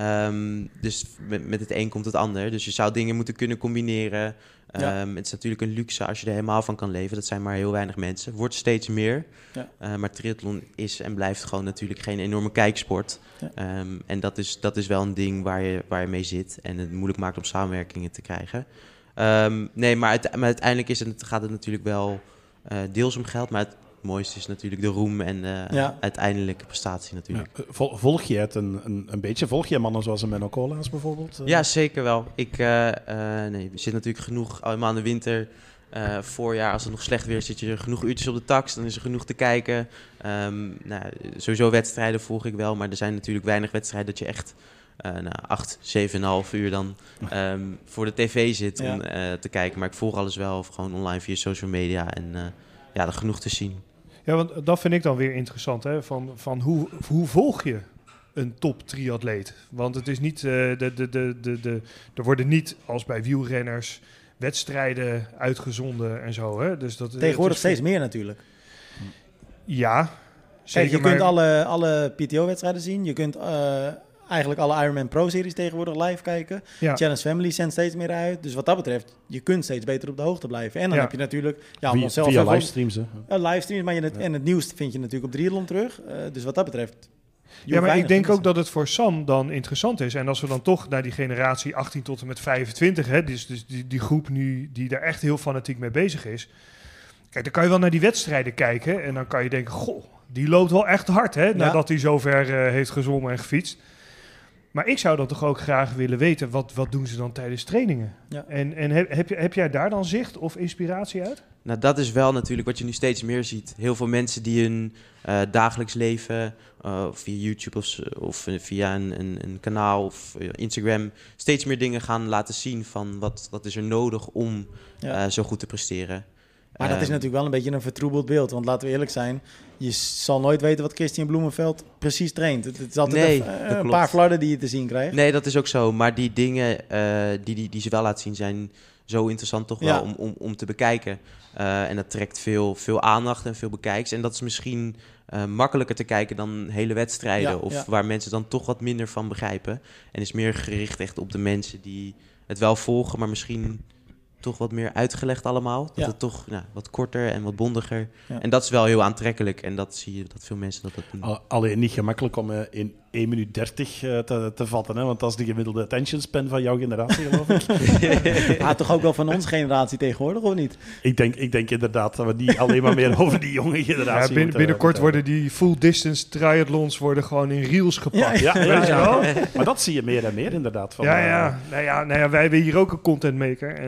Um, dus met, met het een komt het ander. Dus je zou dingen moeten kunnen combineren. Ja. Um, het is natuurlijk een luxe als je er helemaal van kan leven. Dat zijn maar heel weinig mensen. Wordt steeds meer. Ja. Uh, maar triathlon is en blijft gewoon natuurlijk geen enorme kijksport. Ja. Um, en dat is, dat is wel een ding waar je, waar je mee zit. En het moeilijk maakt om samenwerkingen te krijgen. Um, nee, maar, uit, maar uiteindelijk is het, gaat het natuurlijk wel uh, deels om geld. Maar het mooiste is natuurlijk de roem en de ja. uiteindelijke prestatie natuurlijk. Ja, vol, volg je het een, een, een beetje? Volg je mannen zoals een Menno Koolhaas bijvoorbeeld? Uh? Ja, zeker wel. Ik uh, uh, nee, zit natuurlijk genoeg, allemaal in de winter, uh, voorjaar, als het nog slecht weer is, zit je er genoeg uurtjes op de tax, dan is er genoeg te kijken. Um, nou, sowieso wedstrijden volg ik wel, maar er zijn natuurlijk weinig wedstrijden dat je echt uh, nou, acht, zeven en een half uur dan um, voor de tv zit ja. om uh, te kijken. Maar ik volg alles wel, of gewoon online via social media en uh, ja, er genoeg te zien. Ja, want dat vind ik dan weer interessant, hè? Van, van hoe, hoe volg je een top triatleet? Want het is niet, uh, de, de, de, de, de, er worden niet als bij wielrenners wedstrijden uitgezonden en zo. Hè? Dus dat, tegenwoordig steeds veel meer natuurlijk. Ja, zeker. Kijk, je maar... kunt alle, alle P T O-wedstrijden zien. Je kunt uh, eigenlijk alle Ironman Pro-series tegenwoordig live kijken. Ja. Challenge Family zendt steeds meer uit. Dus wat dat betreft, je kunt steeds beter op de hoogte blijven. En dan ja. heb je natuurlijk... Ja, via onszelf via livestreams, hè? Ja, livestreams, maar je het, ja. en het nieuws vind je natuurlijk op Triathlon terug. Uh, dus wat dat betreft... Ja, maar ik denk ook dat het voor Sam dan interessant is. En als we dan toch naar die generatie achttien tot en met vijfentwintig... Hè, dus, dus die, die groep nu die daar echt heel fanatiek mee bezig is... Kijk, dan kan je wel naar die wedstrijden kijken... en dan kan je denken, goh, die loopt wel echt hard... Hè, nadat ja. hij zover uh, heeft gezwommen en gefietst. Maar ik zou dan toch ook graag willen weten... wat, wat doen ze dan tijdens trainingen? Ja. En, en heb, heb, heb jij daar dan zicht of inspiratie uit? Nou, dat is wel natuurlijk wat je nu steeds meer ziet. Heel veel mensen die hun uh, dagelijks leven... Uh, via YouTube of, of via een, een, een kanaal of Instagram... steeds meer dingen gaan laten zien van... wat, wat is er nodig om ja. uh, zo goed te presteren. Maar dat is natuurlijk wel een beetje een vertroebeld beeld. Want laten we eerlijk zijn, je zal nooit weten wat Christian Bloemenveld precies traint. Het is altijd nee, een, een paar flarden die je te zien krijgt. Nee, dat is ook zo. Maar die dingen uh, die, die, die ze wel laat zien zijn zo interessant toch wel ja. om, om, om te bekijken. Uh, en dat trekt veel, veel aandacht en veel bekijks. En dat is misschien uh, makkelijker te kijken dan hele wedstrijden. Ja, of ja. waar mensen dan toch wat minder van begrijpen. En is meer gericht echt op de mensen die het wel volgen, maar misschien... toch wat meer uitgelegd allemaal. Dat ja. het toch nou, wat korter en wat bondiger. Ja. En dat is wel heel aantrekkelijk. En dat zie je dat veel mensen dat, dat doen. Alleen niet gemakkelijk om uh, in één minuut dertig uh, te, te vatten. Hè? Want dat is de gemiddelde attention span van jouw generatie, geloof ik. Ja, toch ook wel van onze generatie tegenwoordig, of niet? Ik denk, ik denk inderdaad dat we niet alleen maar meer over die jonge generatie... Ja, binnen, binnenkort uh, worden die full distance triathlons worden gewoon in reels gepakt. Ja, ja, ja, ja, ja. Maar dat zie je meer en meer inderdaad. Van, ja, ja. Uh, nou ja, nou ja, wij hebben hier ook een content maker. En uh, dan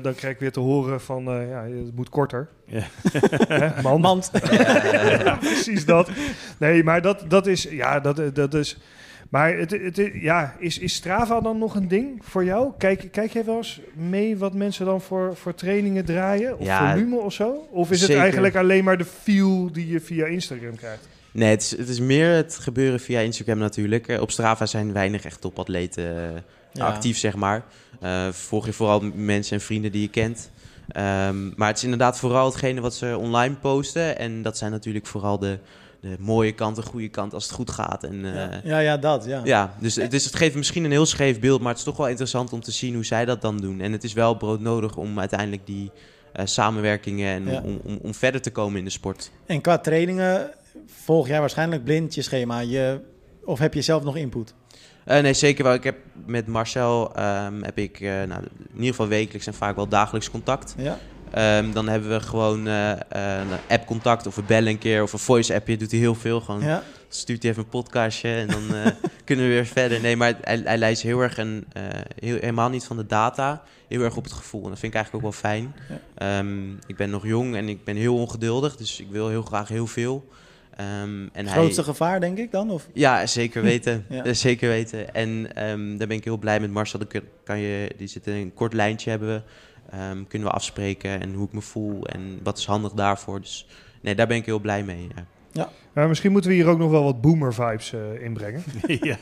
dan krijg ik weer te horen van, uh, ja, het moet korter. Ja. Hè, mand. Mand. Ja, precies dat. Nee, maar dat, dat is, ja, dat, dat is... Maar het, het, ja, is, is Strava dan nog een ding voor jou? Kijk, kijk jij wel eens mee wat mensen dan voor, voor trainingen draaien? Of ja, volume of zo? Of is zeker. het eigenlijk alleen maar de feel die je via Instagram krijgt? Nee, het is, het is meer het gebeuren via Instagram natuurlijk. Uh, op Strava zijn weinig echt topatleten uh, ja. actief, zeg maar. Uh, volg je vooral mensen en vrienden die je kent. Um, maar het is inderdaad vooral hetgene wat ze online posten. En dat zijn natuurlijk vooral de... de mooie kant, de goede kant als het goed gaat. En, uh, ja. ja, ja, dat, ja. Ja, dus, dus het geeft misschien een heel scheef beeld, maar het is toch wel interessant om te zien hoe zij dat dan doen. En het is wel broodnodig om uiteindelijk die uh, samenwerkingen en ja. om, om, om verder te komen in de sport. En qua trainingen volg jij waarschijnlijk blind je schema, je, of heb je zelf nog input? Uh, nee, zeker wel. Ik heb met Marcel um, heb ik uh, nou, in ieder geval wekelijks en vaak wel dagelijks contact. Ja. Um, dan hebben we gewoon uh, uh, een app-contact of we bellen een keer of een voice-appje. Doet hij heel veel. Gewoon ja. Stuurt hij even een podcastje en dan uh, kunnen we weer verder. Nee, maar hij, hij lijst heel erg en uh, heel, helemaal niet van de data. Heel erg op het gevoel. En dat vind ik eigenlijk ook wel fijn. Ja. Um, ik ben nog jong en ik ben heel ongeduldig. Dus ik wil heel graag heel veel. Um, en het grootste hij... gevaar, denk ik dan? Of? Ja, zeker weten. ja. Zeker weten. En um, daar ben ik heel blij met Marcel. Dan kan je, die zit in een kort lijntje hebben we. Um, kunnen we afspreken en hoe ik me voel en wat is handig daarvoor. Dus nee, daar ben ik heel blij mee. Ja. Ja. Uh, misschien moeten we hier ook nog wel wat boomer vibes uh, inbrengen. ja.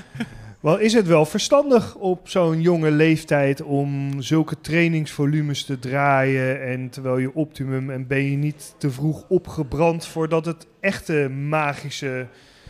Wel, is het wel verstandig op zo'n jonge leeftijd om zulke trainingsvolumes te draaien en terwijl je optimum en ben je niet te vroeg opgebrand voordat het echte magische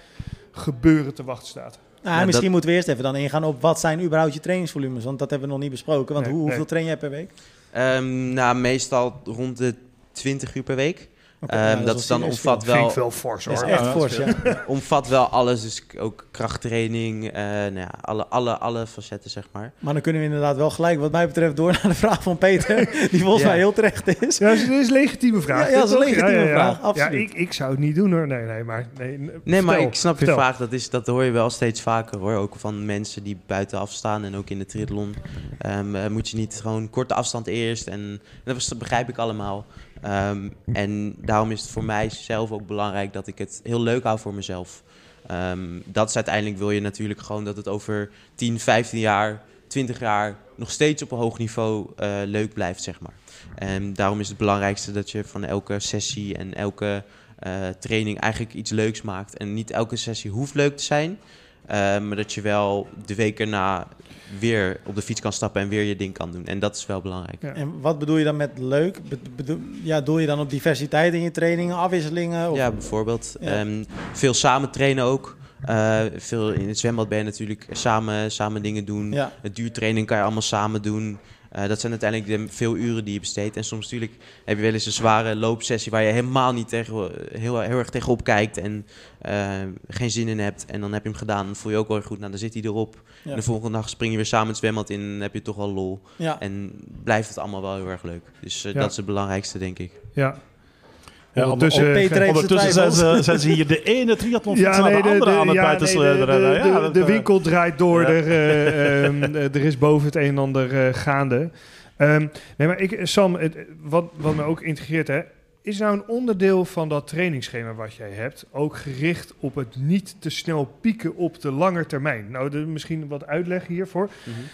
gebeuren te wachten staat? Nou, ja, misschien dat... moeten we eerst even dan ingaan op wat zijn überhaupt je trainingsvolumes, want dat hebben we nog niet besproken. Want nee, hoe, hoeveel nee. train jij per week? Um, nou, meestal rond de twintig uur per week. Okay, um, ja, dat, dat is dan omvat wel... Vind ik wel fors, hoor. Dat is echt fors, ja. Omvat wel alles, dus ook krachttraining, uh, nou ja, alle, alle, alle facetten, zeg maar. Maar dan kunnen we inderdaad wel gelijk, wat mij betreft, door naar de vraag van Peter, die volgens ja. mij heel terecht is. Ja, dat is een legitieme vraag. Ja, ja dat is een legitieme ja, ja, ja. vraag, absoluut. Ja, ik, ik zou het niet doen, hoor. Nee, nee, maar... Nee, nee vertel, maar ik snap vertel. de vraag, dat, is, dat hoor je wel steeds vaker, hoor. Ook van mensen die buitenaf staan en ook in de triathlon. Um, uh, moet je niet gewoon korte afstand eerst en dat, dat begrijp ik allemaal. Um, en daarom is het voor mij zelf ook belangrijk dat ik het heel leuk hou voor mezelf. Um, dat is uiteindelijk, wil je natuurlijk gewoon dat het over tien, vijftien jaar, twintig jaar nog steeds op een hoog niveau uh, leuk blijft, zeg maar. En daarom is het belangrijkste dat je van elke sessie en elke uh, training eigenlijk iets leuks maakt. En niet elke sessie hoeft leuk te zijn, uh, maar dat je wel de week erna weer op de fiets kan stappen en weer je ding kan doen. En dat is wel belangrijk. Ja. En wat bedoel je dan met leuk? Bedoel, ja, doe je dan op diversiteit in je trainingen, afwisselingen? Of? Ja, bijvoorbeeld. Ja. Um, veel samen trainen ook. Uh, veel in het zwembad ben je natuurlijk samen, samen dingen doen. Ja. Het duurtraining kan je allemaal samen doen. Uh, dat zijn uiteindelijk de veel uren die je besteedt. En soms natuurlijk heb je wel eens een zware loopsessie waar je helemaal niet tegen, heel, heel erg tegenop kijkt en uh, geen zin in hebt. En dan heb je hem gedaan. Dan voel je ook wel goed. Nou, dan zit hij erop. Ja. En de volgende dag spring je weer samen het zwembad in en heb je toch wel lol. Ja. En blijft het allemaal wel heel erg leuk. Dus uh, ja. dat is het belangrijkste, denk ik. Ja. Ja, ondertussen Peter ondertussen zijn ze, zijn ze hier de ene triathlon ja, nee, de, de andere aan het ja, buitensleutelen. Nee, de, de, ja, de, de winkel draait door, ja. er, uh, um, er is boven het een en ander uh, gaande. Um, nee, maar ik, Sam, het, wat, wat me ook integreert, hè, is nou een onderdeel van dat trainingsschema wat jij hebt ook gericht op het niet te snel pieken op de lange termijn? Nou, de, misschien wat uitleg hiervoor. Mm-hmm.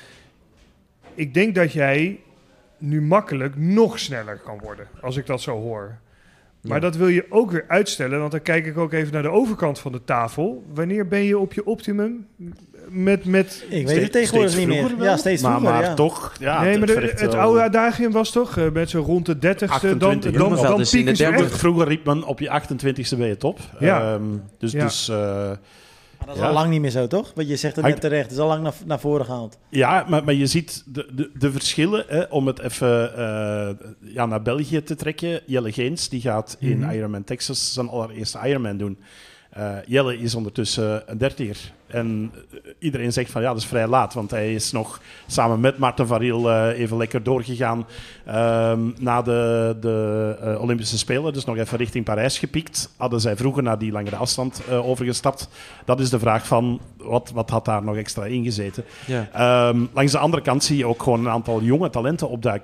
Ik denk dat jij nu makkelijk nog sneller kan worden, als ik dat zo hoor. Maar ja. dat wil je ook weer uitstellen, want dan kijk ik ook even naar de overkant van de tafel. Wanneer ben je op je optimum? Met, met ik weet het tegenwoordig niet meer. Wel? Ja, steeds maar, vroeger, maar ja. toch. Ja, nee, maar de, het oude adagium was toch uh, met zo rond de dertigste. Dan, dan, dan, dan pieken ze echt. Vroeger riep men op je achtentwintigste ben je top. Ja. Um, dus... Ja. dus uh, maar dat is ja. al lang niet meer zo, toch? Want je zegt het net terecht, het is al lang naar, naar voren gehaald. Ja, maar, maar je ziet de, de, de verschillen, hè, om het even uh, ja, naar België te trekken. Jelle Geens, die gaat in mm-hmm. Ironman Texas zijn allereerste Ironman doen. Uh, Jelle is ondertussen een dertiger. En uh, iedereen zegt van ja, dat is vrij laat. Want hij is nog samen met Maarten Variel uh, even lekker doorgegaan uh, na de, de uh, Olympische Spelen. Dus nog even richting Parijs gepiekt. Hadden zij vroeger naar die langere afstand uh, overgestapt. Dat is de vraag van wat, wat had daar nog extra ingezeten. Ja. Um, langs de andere kant zie je ook gewoon een aantal jonge talenten opduiken.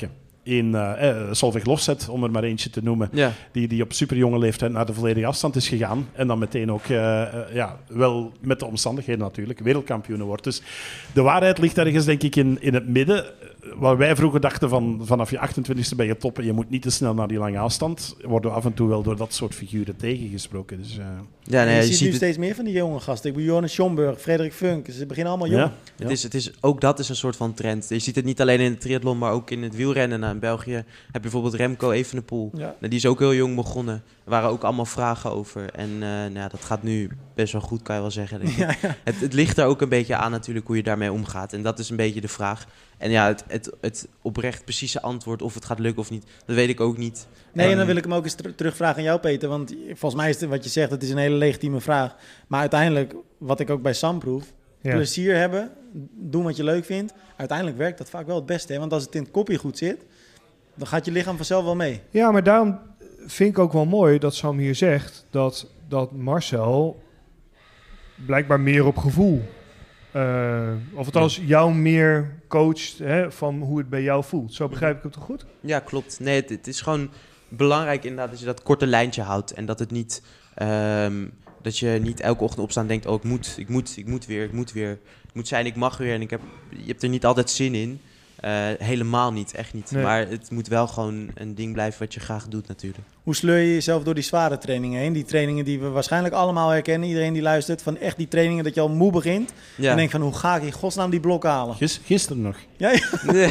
in uh, uh, Solveig Lofzet, om er maar eentje te noemen, ja. die, die op superjonge leeftijd naar de volledige afstand is gegaan. En dan meteen ook, uh, uh, ja, wel met de omstandigheden natuurlijk, wereldkampioen wordt. Dus de waarheid ligt ergens, denk ik, in, in het midden. Waar wij vroeger dachten van vanaf je achtentwintigste ben je top en je moet niet te snel naar die lange afstand, worden we af en toe wel door dat soort figuren tegengesproken. Dus, uh... ja, nee, je, je ziet, ziet nu het... steeds meer van die jonge gasten. Ik bedoel, Johannes Schomburg, Frederik Funk, ze beginnen allemaal jong. Ja, ja. Het is, het is, ook dat is een soort van trend. Je ziet het niet alleen in het triathlon, maar ook in het wielrennen. Nou, in België heb je bijvoorbeeld Remco Evenepoel. Ja. Nou, die is ook heel jong begonnen. Er waren ook allemaal vragen over. En uh, nou, dat gaat nu best wel goed, kan je wel zeggen. Ja, ja. Het, het ligt er ook een beetje aan natuurlijk hoe je daarmee omgaat. En dat is een beetje de vraag. En ja, het, het, het oprecht precieze antwoord of het gaat lukken of niet, dat weet ik ook niet. Nee, um, en dan wil ik hem ook eens ter- terugvragen aan jou, Peter. Want volgens mij is het wat je zegt, het is een hele legitieme vraag. Maar uiteindelijk, wat ik ook bij Sam proef, ja. plezier hebben, doen wat je leuk vindt. Uiteindelijk werkt dat vaak wel het beste. Hè? Want als het in het kopje goed zit, dan gaat je lichaam vanzelf wel mee. Ja, maar daarom vind ik ook wel mooi dat Sam hier zegt dat, dat Marcel blijkbaar meer op gevoel... Uh, of althans, ja. jou meer coacht, hè, van hoe het bij jou voelt. Zo begrijp ik het toch goed? Ja, klopt. Nee, het, het is gewoon belangrijk inderdaad dat je dat korte lijntje houdt. En dat het niet, um, dat je niet elke ochtend opstaan en denkt, oh, ik moet, ik moet, ik moet weer, ik moet weer. Het moet zijn, ik mag weer. En ik heb, je hebt er niet altijd zin in. Uh, helemaal niet, echt niet. Nee. Maar het moet wel gewoon een ding blijven wat je graag doet natuurlijk. Hoe sleur je jezelf door die zware trainingen heen? Die trainingen die we waarschijnlijk allemaal herkennen. Iedereen die luistert. Van echt die trainingen dat je al moe begint. Ja. En denkt van, hoe ga ik in godsnaam die blok halen? Gis, gisteren nog. Ja, ja. Nee.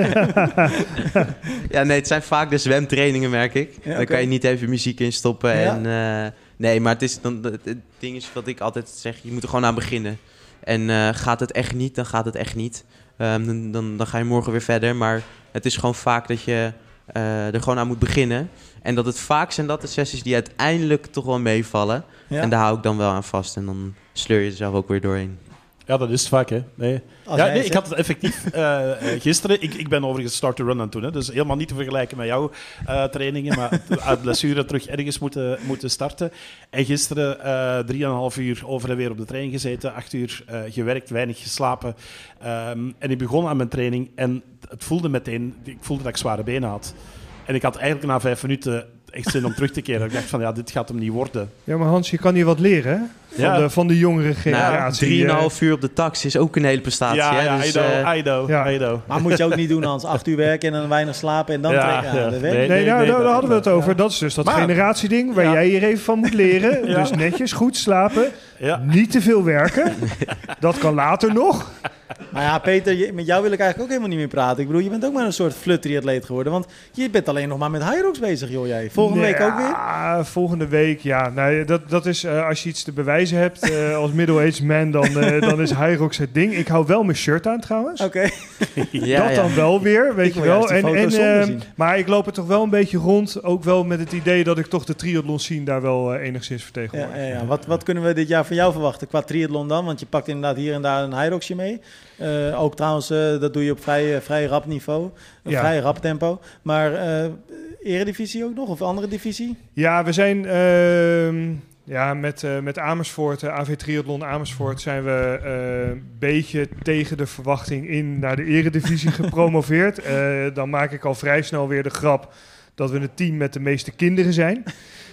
ja, nee, het zijn vaak de zwemtrainingen, merk ik. Ja, dan okay. kan je niet even muziek in stoppen. Ja. En, uh, nee, maar het, is dan, het, het ding is wat ik altijd zeg. Je moet er gewoon aan beginnen. En uh, gaat het echt niet, dan gaat het echt niet. Um, dan, dan, dan ga je morgen weer verder. Maar het is gewoon vaak dat je uh, er gewoon aan moet beginnen. En dat het vaak zijn dat de sessies die uiteindelijk toch wel meevallen. Ja. En daar hou ik dan wel aan vast. En dan sleur je er zelf ook weer doorheen. Ja, dat is het vaak, hè. Nee. Ja, nee, ik had het effectief uh, gisteren. Ik, ik ben overigens start to run aan het doen. Hè, dus helemaal niet te vergelijken met jouw uh, trainingen. Maar uit blessure terug ergens moeten, moeten starten. En gisteren uh, drieënhalf uur over en weer op de trein gezeten. Acht uur uh, gewerkt, weinig geslapen. Um, en ik begon aan mijn training. En het voelde meteen... Ik voelde dat ik zware benen had. En ik had eigenlijk na vijf minuten echt zin om terug te keren. Ik dacht van, ja, dit gaat hem niet worden. Ja, maar Hans, je kan hier wat leren, hè? Van, ja. de, van de jongere generatie. Nou, drieënhalf uur op de taxi is ook een hele prestatie. Ja, hè? ja, Dus, I know, uh, I know, ja. I know. Maar moet je ook niet doen, Hans. Acht uur werken en dan weinig slapen en dan ja, trekken. Ja, ja. Dat nee, nee, nee, nou, nee, daar dat hadden we het over. Ja. Dat is dus dat maar, generatieding waar ja. jij hier even van moet leren. Ja. Dus netjes, goed slapen. Ja. Niet te veel werken. Dat kan later nog. Maar ja, Peter, je, met jou wil ik eigenlijk ook helemaal niet meer praten. Ik bedoel, je bent ook maar een soort flut-triatleet geworden. Want je bent alleen nog maar met Hyrox bezig, joh, jij. Volgende nee, week ook weer? Ja, volgende week, ja. Nou, dat, dat is, uh, als je iets te bewijzen hebt uh, als middle-aged man, dan, uh, dan is Hyrox het ding. Ik hou wel mijn shirt aan, trouwens. Oké. Okay. ja, dat ja. dan wel weer, weet ik je wel. En, en, uh, zien. maar ik loop er toch wel een beetje rond. Ook wel met het idee dat ik toch de triathlon scene daar wel uh, enigszins vertegenwoordig. Ja, ja, ja. Wat, wat kunnen we dit jaar van jou verwachten qua triathlon dan? Want je pakt inderdaad hier en daar een Hyroxje mee. Uh, ook trouwens, uh, dat doe je op vrij, uh, vrij rap niveau. Een ja. vrij rap tempo. Maar uh, eredivisie ook nog? Of andere divisie? Ja, we zijn... Uh, ja, met, uh, met Amersfoort, uh, A V Triathlon Amersfoort... zijn we een uh, beetje tegen de verwachting in naar de eredivisie gepromoveerd. Uh, dan maak ik al vrij snel weer de grap dat we het team met de meeste kinderen zijn.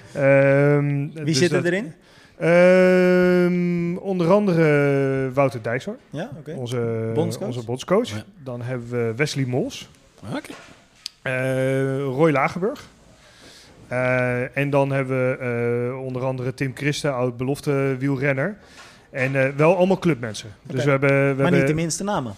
Uh, Wie dus zit er dat, erin? Uh, onder andere Wouter Dijkshoor, ja, okay. onze, bondscoach. onze bondscoach. Ja. Dan hebben we Wesley Mols, okay. uh, Roy Lagerburg. Uh, en dan hebben we uh, onder andere Tim Christen, oud-belofte wielrenner. En uh, wel allemaal clubmensen. Okay. Dus we hebben, we maar hebben, niet de minste namen?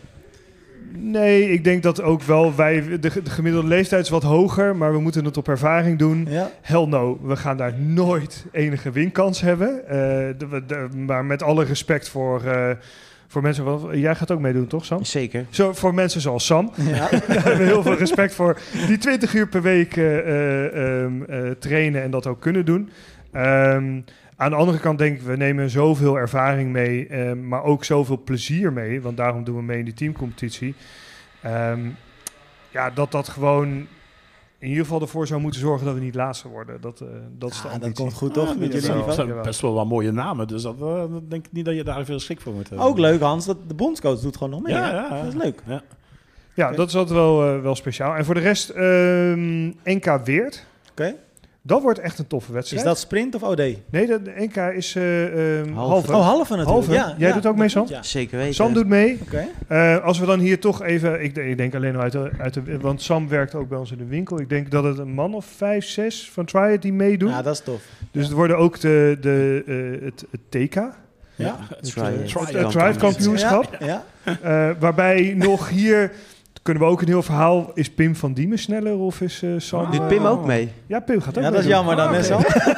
Nee, ik denk dat ook wel wij... De, de gemiddelde leeftijd is wat hoger, maar we moeten het op ervaring doen. Ja. Hell no, we gaan daar nooit enige winkans hebben. Uh, de, de, maar met alle respect voor... Uh, Voor mensen, wel, jij gaat ook meedoen, toch, Sam? Zeker. Zo, voor mensen zoals Sam. Ja. Daar hebben we heel veel respect voor. Die twintig uur per week uh, uh, um, uh, trainen en dat ook kunnen doen. Um, aan de andere kant denk ik, we nemen zoveel ervaring mee, uh, maar ook zoveel plezier mee. Want daarom doen we mee in die teamcompetitie. Um, ja, dat dat gewoon... in ieder geval ervoor zou moeten zorgen dat we niet laatste worden. Dat, uh, dat is ja, de ambitie. Dat komt goed, toch? Ja, met jullie dat niveau. zijn best wel wat mooie namen. Dus dat, uh, dat denk ik niet dat je daar veel schik voor moet hebben. Ook leuk, Hans. Dat de bondscoach doet gewoon nog mee. Ja, ja, ja. Dat is leuk. Ja. Ja, Okay. dat is altijd wel, uh, wel speciaal. En voor de rest, um, N K Weert. Oké. Okay. Dat wordt echt een toffe wedstrijd. Is dat sprint of O D? Nee, de, de N K is uh, um, halve. halve. Oh, halve natuurlijk. Halve. Ja, Jij ja, doet ook mee, Sam? Ja. Zeker weten. Sam doet mee. Oké. Okay. Uh, als we dan hier toch even... Ik, ik denk alleen al uit de, uit de... Want Sam werkt ook bij ons in de winkel. Ik denk dat het een man of vijf, zes van Triad die meedoen. Ja, dat is tof. Dus ja. het worden ook de, de, uh, het, het T K. Ja. ja. Het Triad kampioenschap. Ja. Ja. Uh, waarbij nog hier... Kunnen we ook een heel verhaal... Is Pim van Diemen sneller of is uh, Sam... Doet Pim ook mee? Ja, Pim gaat ook Ja, mee dat is jammer dan, hè, Sam?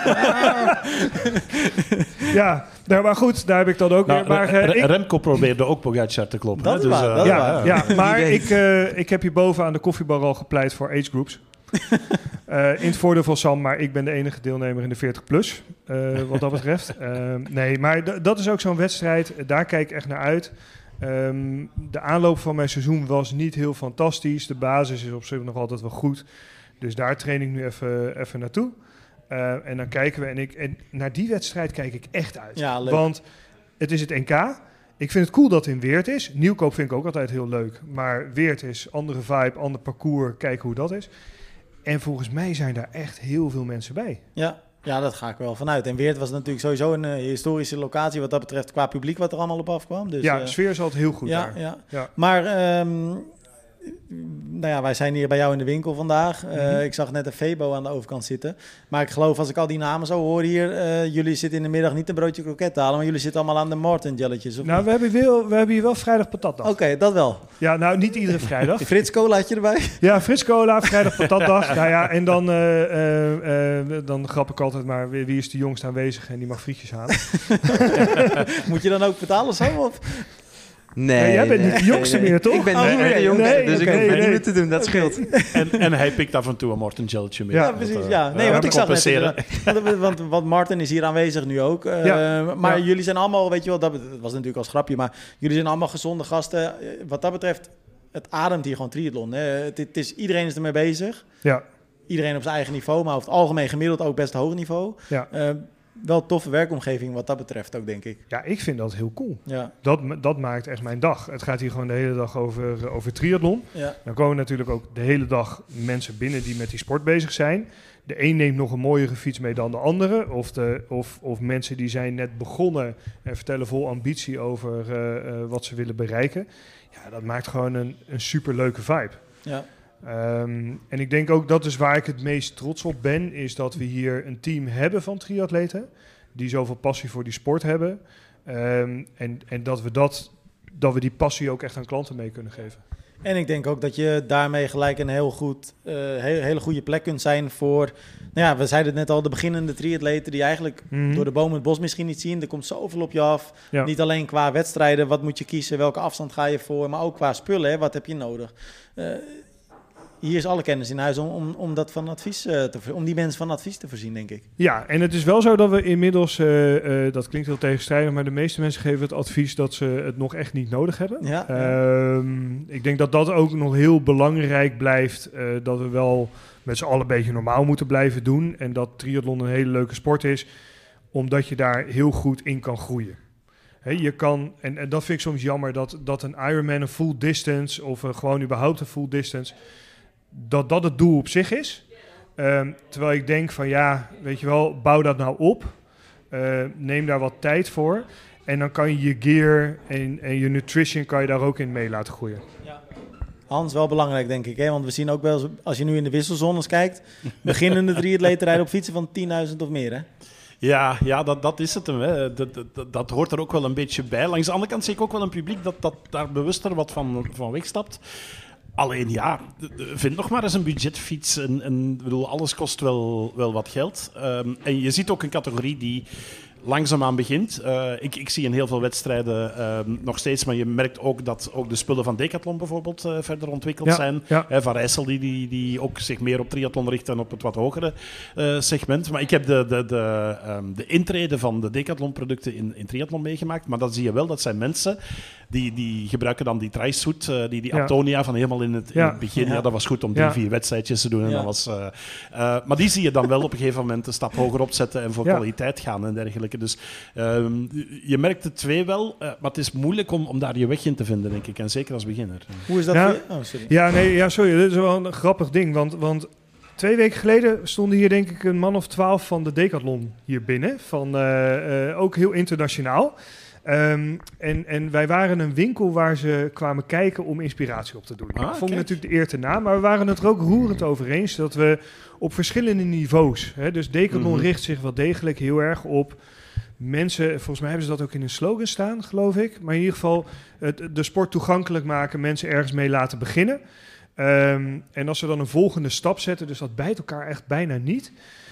Ja, nou, maar goed, daar heb ik dan ook nou, weer... Maar, uh, Re- ik... Remco probeerde ook Pogacar te kloppen. Dat hè? is Dus, waar, uh, dat ja, is ja, ja, maar ik, uh, ik heb hierboven aan de koffiebar al gepleit voor age groups. uh, in het voordeel van Sam, maar ik ben de enige deelnemer in de veertig plus, uh, wat dat betreft. Uh, nee, maar d- dat is ook zo'n wedstrijd, daar kijk ik echt naar uit. Um, de aanloop van mijn seizoen was niet heel fantastisch. De basis is op zich nog altijd wel goed. Dus daar train ik nu even, even naartoe. Uh, en dan kijken we. En, ik, en naar die wedstrijd kijk ik echt uit. Ja, leuk. Want het is het N K. Ik vind het cool dat het in Weert is. Nieuwkoop vind ik ook altijd heel leuk. Maar Weert is andere vibe, ander parcours. Kijken hoe dat is. En volgens mij zijn daar echt heel veel mensen bij. Ja. Ja, dat ga ik wel vanuit. En Weert was natuurlijk sowieso een uh, historische locatie wat dat betreft qua publiek wat er allemaal op afkwam. Dus, ja, de uh, sfeer is altijd heel goed ja, daar. Ja. Ja. Maar um, nou ja, wij zijn hier bij jou in de winkel vandaag. Uh, mm-hmm. Ik zag net een Febo aan de overkant zitten. Maar ik geloof als ik al die namen zo hoor hier, uh, jullie zitten in de middag niet een broodje kroket te halen, maar jullie zitten allemaal aan de Martin jelletjes. Nou, we hebben, wel, we hebben hier wel vrijdag patatdag. Oké, okay, dat wel. Ja, nou niet iedere vrijdag. Frits colaatje erbij? Ja, Frits cola, vrijdag patatdag. Nou ja, en dan, uh, uh, uh, dan grap ik altijd maar, wie, wie is de jongste aanwezig en die mag frietjes halen. Moet je dan ook betalen zo? Of? Nee, nee, jij bent nee, niet de jongste nee, nee. meer, toch? Ik ben oh, niet meer nee, de jongste, nee, dus okay, ik hoef nee. niet meer te doen, dat okay. scheelt. En, en hij pikt af en toe een Morten Gelletje mee. Ja, ja, precies. Dat, uh, ja. Nee, uh, want ik zag net... compenseren. Want, want, want Martin is hier aanwezig nu ook. Uh, Ja. Maar Ja. jullie zijn allemaal, weet je wel, dat, dat was natuurlijk als grapje, maar jullie zijn allemaal gezonde gasten. Wat dat betreft, het ademt hier gewoon triathlon. Hè. Het, het is, iedereen is ermee bezig. Ja. Iedereen op zijn eigen niveau, maar over het algemeen gemiddeld ook best hoog niveau. Ja. Uh, wel een toffe werkomgeving wat dat betreft ook, denk ik. Ja, ik vind dat heel cool. Ja. Dat, dat maakt echt mijn dag. Het gaat hier gewoon de hele dag over, over triathlon. Ja. Dan komen natuurlijk ook de hele dag mensen binnen die met die sport bezig zijn. De een neemt nog een mooiere fiets mee dan de andere. Of, de, of, of mensen die zijn net begonnen en vertellen vol ambitie over uh, uh, wat ze willen bereiken. Ja, dat maakt gewoon een, een superleuke vibe. Ja. Um, en ik denk ook dat is waar ik het meest trots op ben, is dat we hier een team hebben van triatleten die zoveel passie voor die sport hebben. Um, en, en dat we dat, dat we die passie ook echt aan klanten mee kunnen geven. En ik denk ook dat je daarmee gelijk een heel goed, uh, heel, hele goede plek kunt zijn voor... Nou ja, we zeiden het net al, de beginnende triatleten die eigenlijk mm-hmm. door de bomen het bos misschien niet zien. Er komt zoveel op je af. Ja. Niet alleen qua wedstrijden, wat moet je kiezen, welke afstand ga je voor, maar ook qua spullen, hè, wat heb je nodig. Uh, Hier is alle kennis in huis om, om, om, dat van advies, uh, te, om die mensen van advies te voorzien, denk ik. Ja, en het is wel zo dat we inmiddels, uh, uh, dat klinkt heel tegenstrijdig, maar de meeste mensen geven het advies dat ze het nog echt niet nodig hebben. Ja, um, ik denk dat dat ook nog heel belangrijk blijft, uh, dat we wel met z'n allen een beetje normaal moeten blijven doen. En dat triathlon een hele leuke sport is, omdat je daar heel goed in kan groeien. He, je kan, en, en dat vind ik soms jammer, dat, dat een Ironman een full distance of uh, gewoon überhaupt een full distance... dat dat het doel op zich is. Um, terwijl ik denk van ja, weet je wel, bouw dat nou op. Uh, neem daar wat tijd voor. En dan kan je je gear en, en je nutrition kan je daar ook in mee laten groeien. Ja. Hans, wel belangrijk denk ik. Hè? Want we zien ook wel, als je nu in de wisselzones kijkt... beginnende triatleten rijden op fietsen van tienduizend of meer, hè? Ja, ja dat, dat is het. Hè. Dat, dat, dat hoort er ook wel een beetje bij. Langs de andere kant zie ik ook wel een publiek dat, dat daar bewuster wat van, van wegstapt. Alleen ja, vind nog maar eens een budgetfiets. En, en bedoel, alles kost wel, wel wat geld. Um, en je ziet ook een categorie die langzaamaan begint. Uh, ik, ik zie in heel veel wedstrijden uh, nog steeds, maar je merkt ook dat ook de spullen van Decathlon bijvoorbeeld uh, verder ontwikkeld ja, zijn. Ja. Uh, van Rijssel die, die, die ook zich meer op triathlon richten en op het wat hogere uh, segment. Maar ik heb de, de, de, um, de intrede van de Decathlon producten in, in triathlon meegemaakt. Maar dan zie je wel, dat zijn mensen die, die gebruiken dan die tri-suit, uh, die, die ja. Antonia van helemaal in het, in ja. het begin. Ja. Ja, dat was goed om drie, ja. vier wedstrijdjes te doen. En ja. dat was, uh, uh, maar die zie je dan wel op een gegeven moment een stap hoger opzetten en voor ja. kwaliteit gaan en dergelijke. zeker. Dus um, je merkt de twee wel, uh, maar het is moeilijk om, om daar je weg in te vinden, denk ik. En zeker als beginner. Hoe is dat ja, voor je? Oh, sorry. Ja, nee, ja, sorry. Dit is wel een grappig ding, want... want twee weken geleden stonden hier denk ik een man of twaalf van de Decathlon hier binnen. Van, uh, uh, ook heel internationaal. Um, en, en wij waren een winkel waar ze kwamen kijken om inspiratie op te doen. Ah, ik vond natuurlijk de eer te na, maar we waren het er ook roerend over eens dat we op verschillende niveaus... Hè, dus Decathlon mm-hmm. richt zich wel degelijk heel erg op mensen... Volgens mij hebben ze dat ook in hun slogan staan, geloof ik. Maar in ieder geval het, de sport toegankelijk maken, mensen ergens mee laten beginnen... Um, en als ze dan een volgende stap zetten, dus dat bijt elkaar echt bijna niet,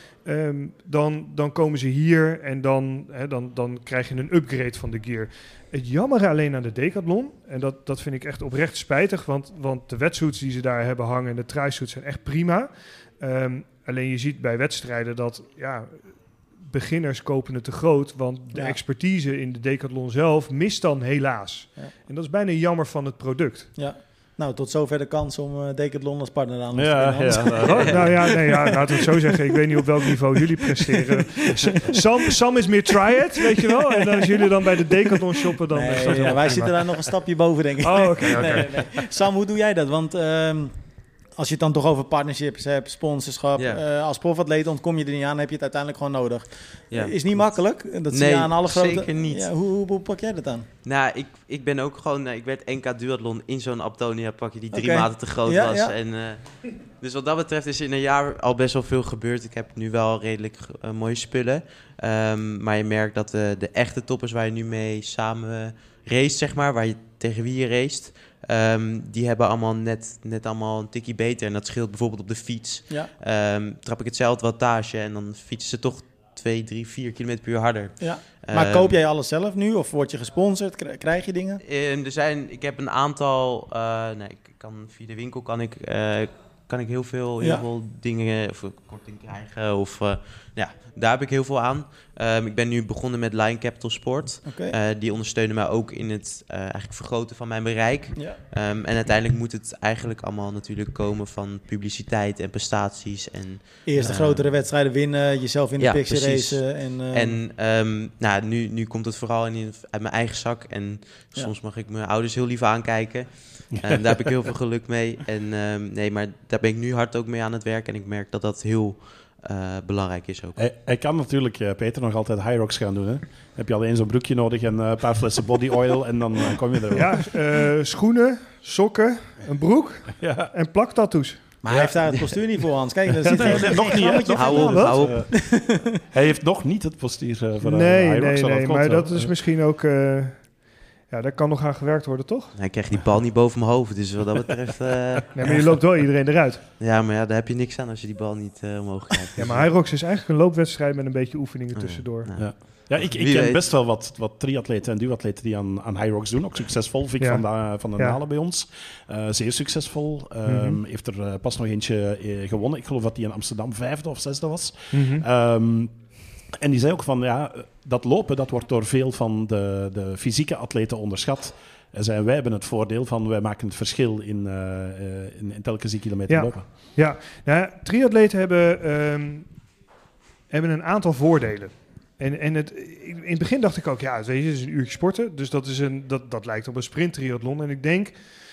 um, dan, dan komen ze hier en dan, hè, dan, dan krijg je een upgrade van de gear. Het jammere alleen aan de Decathlon, en dat, dat vind ik echt oprecht spijtig, want, want de wetsuits die ze daar hebben hangen en de trisuits zijn echt prima. Um, alleen je ziet bij wedstrijden dat ja, beginners kopen het te groot, want de ja. expertise in de Decathlon zelf mist dan helaas. Ja. En dat is bijna jammer van het product. Ja. Nou, tot zover de kans om uh, Decathlon als partner aan ons ja, te ja, nou, oh, nou ja, nee, ja, laten we het zo zeggen. Ik weet niet op welk niveau jullie presteren. Sam, Sam is meer try-it, weet je wel. En als jullie dan bij de Decathlon shoppen, dan... Nee, is dat ja, wij prima. Zitten daar nog een stapje boven, denk ik. Oh, oké. Okay, okay. nee, nee, nee. Sam, hoe doe jij dat? Want... Um, als je het dan toch over partnerships hebt, sponsorschap, yeah. uh, als profatleet ontkom je er niet aan, heb je het uiteindelijk gewoon nodig. Yeah. Is niet makkelijk. Dat nee, zie je aan alle grote... zeker niet. Ja, hoe, hoe, hoe pak jij dat aan? Nou, ik, ik ben ook gewoon... Uh, ik werd N K duathlon in zo'n Aptonia pakje die drie okay. maanden te groot ja, was. Ja. En, uh, dus wat dat betreft is in een jaar al best wel veel gebeurd. Ik heb nu wel redelijk uh, mooie spullen. Um, maar je merkt dat uh, de echte toppers waar je nu mee samen race, zeg maar, waar je tegen wie je raced... Um, die hebben allemaal net, net allemaal een tikkie beter. En dat scheelt bijvoorbeeld op de fiets. Ja. Um, trap ik hetzelfde wattage en dan fietsen ze toch twee, drie, vier kilometer per uur harder. Ja. Maar um, koop jij alles zelf nu of word je gesponsord? Krijg je dingen? Um, er zijn, ik heb een aantal... Uh, nee, ik kan, via de winkel kan ik, uh, kan ik heel veel, heel ja. veel dingen of korting krijgen. Of, uh, ja, daar heb ik heel veel aan. Um, ik ben nu begonnen met Lion Capital Sport. Okay. Uh, die ondersteunen mij ook in het uh, eigenlijk vergroten van mijn bereik. Ja. Um, en uiteindelijk moet het eigenlijk allemaal natuurlijk komen van publiciteit en prestaties. En, Eerst de uh, grotere wedstrijden winnen, jezelf in de ja, picture racen. En, uh, en um, nou, nu, nu komt het vooral in, uit mijn eigen zak. En ja. soms mag ik mijn ouders heel lief aankijken. Um, daar heb ik heel veel geluk mee. En, um, nee, maar daar ben ik nu hard ook mee aan het werk. En ik merk dat dat heel... Uh, belangrijk is ook. Hij, hij kan natuurlijk, uh, Peter, nog altijd Hyrox gaan doen. Hè? Heb je alleen zo'n broekje nodig en uh, een paar flessen body oil en dan uh, kom je er wel. Ja, uh, schoenen, sokken, een broek ja. en plaktattoos. Maar hij heeft daar het postuur niet voor, Hans. Kijk, dat zit nee, nee, nog niet. Je hou op, hou op. Hij heeft nog niet het postuur uh, van nee, uh, Hyrox. Nee, nee, nee, maar dat is uh, misschien ook... Uh, Ja, daar kan nog aan gewerkt worden, toch? Hij krijgt die bal niet boven mijn hoofd, dus wat dat betreft... Uh... Nee, maar je loopt wel iedereen eruit. Ja, maar ja, daar heb je niks aan als je die bal niet uh, omhoog krijgt. Ja, maar Hyrox is eigenlijk een loopwedstrijd met een beetje oefeningen tussendoor. Ja, ja. ja ik, ik ken best wel wat, wat triatleten en duatleten die aan, aan Hyrox doen. Ook succesvol. Vic ja. van, de, van de ja. Nalen bij ons. Uh, zeer succesvol. Um, mm-hmm. Heeft er uh, pas nog eentje uh, gewonnen. Ik geloof dat hij in Amsterdam vijfde of zesde was. Mm-hmm. Um, En die zei ook van, ja, dat lopen, dat wordt door veel van de, de fysieke atleten onderschat. En zei, wij hebben het voordeel van, wij maken het verschil in, uh, in, in telkens die kilometer ja. lopen. Ja, nou, triatleten hebben, um, hebben een aantal voordelen. En, en het, in het begin dacht ik ook, ja, weet je, het is een uurtje sporten. Dus dat, is een, dat, dat lijkt op een sprinttriathlon. En ik denk...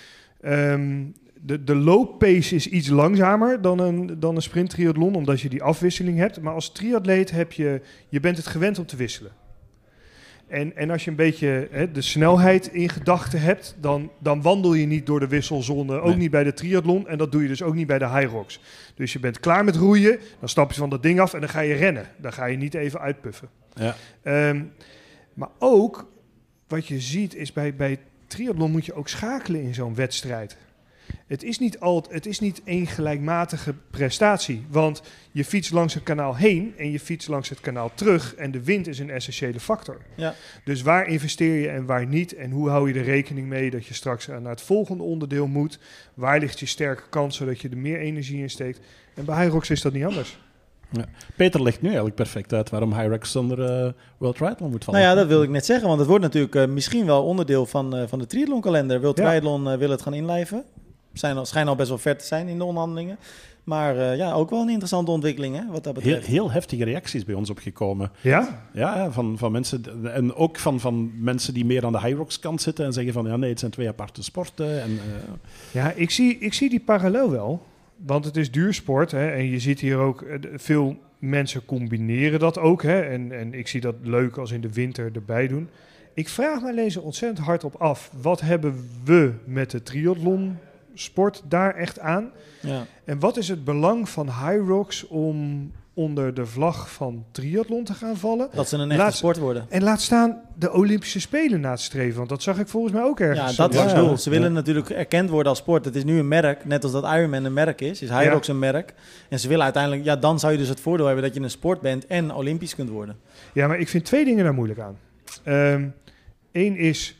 Um, De, de looppace is iets langzamer dan een, dan een sprinttriathlon, omdat je die afwisseling hebt. Maar als triatleet heb je, je bent het gewend om te wisselen. En, en als je een beetje hè, de snelheid in gedachten hebt, dan, dan wandel je niet door de wisselzone, ook nee. niet bij de triathlon. En dat doe je dus ook niet bij de Hyrox. Dus je bent klaar met roeien, dan stap je van dat ding af en dan ga je rennen. Dan ga je niet even uitpuffen. Ja. Um, maar ook, wat je ziet, is bij, bij triathlon moet je ook schakelen in zo'n wedstrijd. Het is niet altijd, het is niet één gelijkmatige prestatie, want je fietst langs het kanaal heen en je fietst langs het kanaal terug en de wind is een essentiële factor. Ja. Dus waar investeer je en waar niet en hoe hou je er rekening mee dat je straks naar het volgende onderdeel moet? Waar ligt je sterke kans zodat je er meer energie in steekt? En bij Hyrox is dat niet anders. Ja. Peter legt nu eigenlijk perfect uit waarom Hyrox zonder uh, World Triathlon moet vallen. Nou ja, dat wil ik net zeggen, want het wordt natuurlijk uh, misschien wel onderdeel van, uh, van de triathlonkalender. World ja. Triathlon uh, wil het gaan inlijven. zijn al, schijnen al best wel ver te zijn in de onderhandelingen. Maar uh, ja, ook wel een interessante ontwikkeling, hè, wat dat betreft. Heel, heel heftige reacties bij ons opgekomen. Ja? Ja, van, van mensen. En ook van, van mensen die meer aan de Hyrox kant zitten en zeggen van ja, nee, het zijn twee aparte sporten. En, uh... Ja, ik zie, ik zie die parallel wel. Want het is duursport, hè, en je ziet hier ook uh, veel mensen combineren dat ook. Hè, en, en ik zie dat leuk als in de winter erbij doen. Ik vraag me alleen zo ontzettend hard op af. Wat hebben we met de triathlon sport daar echt aan? Ja. En wat is het belang van Hyrox om onder de vlag van triathlon te gaan vallen? Dat ze een echte laat, sport worden. En laat staan de Olympische Spelen na te streven. Want dat zag ik volgens mij ook ergens. Ja, dat is het ja, doel. Ze willen ja. natuurlijk erkend worden als sport. Het is nu een merk, net als dat Ironman een merk is. Is Hyrox ja. een merk. En ze willen uiteindelijk... Ja, dan zou je dus het voordeel hebben dat je een sport bent en Olympisch kunt worden. Ja, maar ik vind twee dingen daar moeilijk aan. Eén um, is...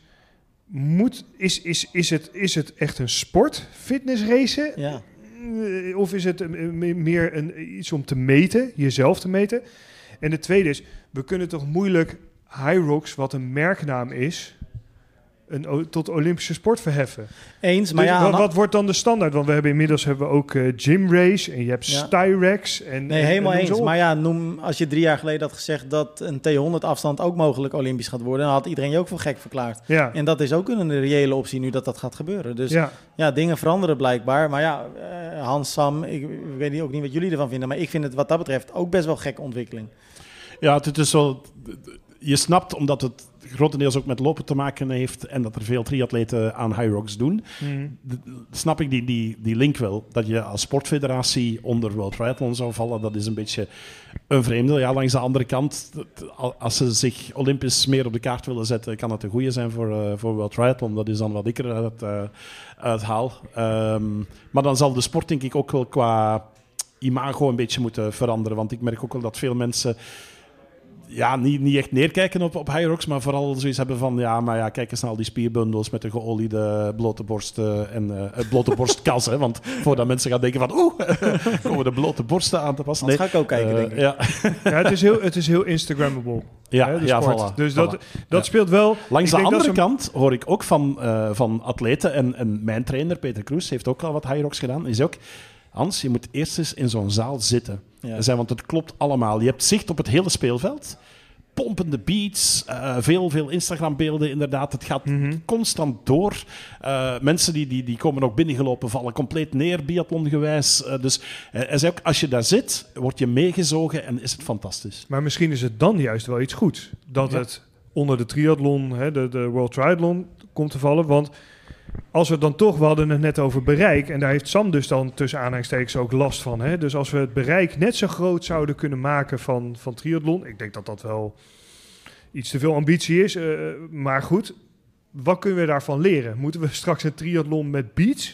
Moet, is, is, is, het, is het echt een sport, fitness racen? Ja. Of is het meer een, iets om te meten, jezelf te meten? En de tweede is, we kunnen toch moeilijk Hyrox, wat een merknaam is, een, tot Olympische sport verheffen. Eens, maar dus, ja... Wat, wat wordt dan de standaard? Want we hebben inmiddels hebben we ook uh, Gym Race en je hebt ja. Styrex. En, nee, helemaal en eens. Maar ja, noem, als je drie jaar geleden had gezegd dat een T honderd afstand ook mogelijk Olympisch gaat worden, dan had iedereen je ook voor gek verklaard. Ja. En dat is ook een reële optie nu dat dat gaat gebeuren. Dus ja, ja dingen veranderen blijkbaar. Maar ja, uh, Hans, Sam, ik, ik weet ook niet wat jullie ervan vinden, maar ik vind het wat dat betreft ook best wel gekke ontwikkeling. Ja, het is wel... Je snapt, omdat het grotendeels ook met lopen te maken heeft en dat er veel triatleten aan Hyrox doen, mm. de, snap ik die, die, die link wel. Dat je als sportfederatie onder World Triathlon zou vallen, dat is een beetje een vreemde. Ja, langs de andere kant, als ze zich Olympisch meer op de kaart willen zetten, kan het een goede zijn voor, uh, voor World Triathlon. Dat is dan wat ik eruit uh, uithaal. Um, maar dan zal de sport denk ik ook wel qua imago een beetje moeten veranderen, want ik merk ook wel dat veel mensen... Ja, niet, niet echt neerkijken op, op Hyrox, maar vooral zoiets hebben van... Ja, maar ja, kijk eens naar al die spierbundels met de geoliede blote borsten en uh, het blote borstkas. Hè, want voordat mensen gaan denken van... Oeh, komen de blote borsten aan te passen. Dat nee, ga ik ook kijken, uh, denk ik. Ja, ja het, is heel, het is heel Instagrammable. Ja, hè, ja sport. voilà, Dus voilà. dat, dat ja. speelt wel... Langs de andere een... kant hoor ik ook van, uh, van atleten... En, en mijn trainer, Peter Kroes, heeft ook al wat Hyrox gedaan. Is ook... Hans, je moet eerst eens in zo'n zaal zitten. Ja. Zijn, want het klopt allemaal. Je hebt zicht op het hele speelveld... Pompende beats, uh, veel, veel Instagram-beelden inderdaad. Het gaat mm-hmm. constant door. Uh, mensen die, die, die komen ook binnengelopen, vallen compleet neer, biathlongewijs. Uh, dus uh, hij zei ook, als je daar zit, word je meegezogen en is het fantastisch. Maar misschien is het dan juist wel iets goeds. Dat ja. het onder de triathlon, hè, de, de World Triathlon, komt te vallen. Want als we dan toch, we hadden het net over bereik... en daar heeft Sam dus dan tussen aanhalingstekens ook last van. Hè? Dus als we het bereik net zo groot zouden kunnen maken van, van triathlon... ik denk dat dat wel iets te veel ambitie is, uh, maar goed... wat kunnen we daarvan leren? Moeten we straks een triathlon met beats...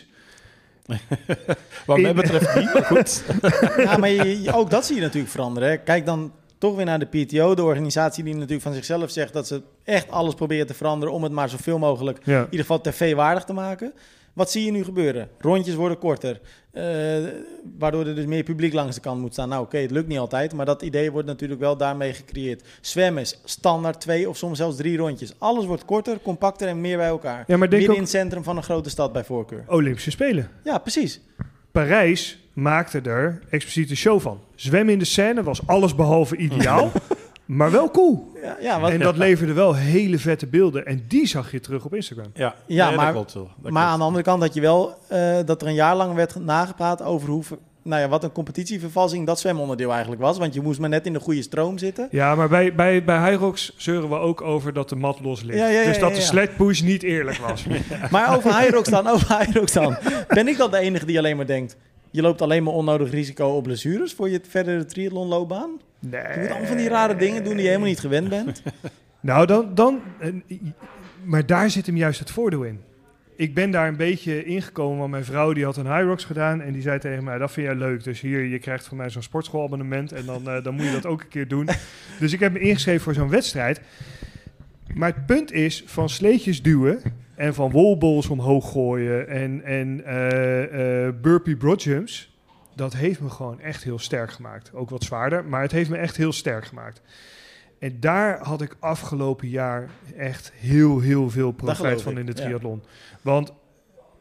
Wat mij betreft niet, maar goed. Ja, maar je, je, ook dat zie je natuurlijk veranderen. Hè? Kijk dan toch weer naar de P T O, de organisatie die natuurlijk van zichzelf zegt... dat ze echt alles proberen te veranderen... om het maar zoveel mogelijk ja. in ieder geval tv-waardig te maken. Wat zie je nu gebeuren? Rondjes worden korter. Uh, waardoor er dus meer publiek langs de kant moet staan. Nou oké, okay, het lukt niet altijd, maar dat idee wordt natuurlijk wel daarmee gecreëerd. Zwemmen is standaard twee of soms zelfs drie rondjes. Alles wordt korter, compacter en meer bij elkaar. Ja, maar denk Midden ook... in het centrum van een grote stad bij voorkeur. Olympische Spelen. Ja, precies. Parijs maakte er expliciet een show van. Zwemmen in de Seine was alles behalve ideaal... Maar wel cool. Ja, ja, wat, en dat leverde wel hele vette beelden. En die zag je terug op Instagram. Ja, ja nee, maar, dat klopt wel. Dat maar klopt. aan de andere kant had je wel... Uh, dat er een jaar lang werd nagepraat over hoe... Nou ja, wat een competitievervalsing dat zwemonderdeel eigenlijk was. Want je moest maar net in de goede stroom zitten. Ja, maar bij, bij, bij Hyrox zeuren we ook over dat de mat los ligt. Ja, ja, ja, dus dat ja, ja. de sled push niet eerlijk was. Maar over Hyrox dan, over Hyrox dan. Ben ik dan de enige die alleen maar denkt... Je loopt alleen maar onnodig risico op blessures voor je verdere triathlonloopbaan? Nee. Je moet allemaal van die rare dingen doen die je helemaal niet gewend bent. Nou, dan, dan... Maar daar zit hem juist het voordeel in. Ik ben daar een beetje ingekomen, want mijn vrouw die had een Hyrox gedaan... en die zei tegen mij, dat vind jij leuk. Dus hier, je krijgt van mij zo'n sportschoolabonnement... en dan, uh, dan moet je dat ook een keer doen. Dus ik heb me ingeschreven voor zo'n wedstrijd. Maar het punt is, van sleetjes duwen... en van wallballs omhoog gooien en, en uh, uh, burpee broadjumps... dat heeft me gewoon echt heel sterk gemaakt. Ook wat zwaarder, maar het heeft me echt heel sterk gemaakt. En daar had ik afgelopen jaar echt heel, heel veel profijt van in de triathlon. Ja. Want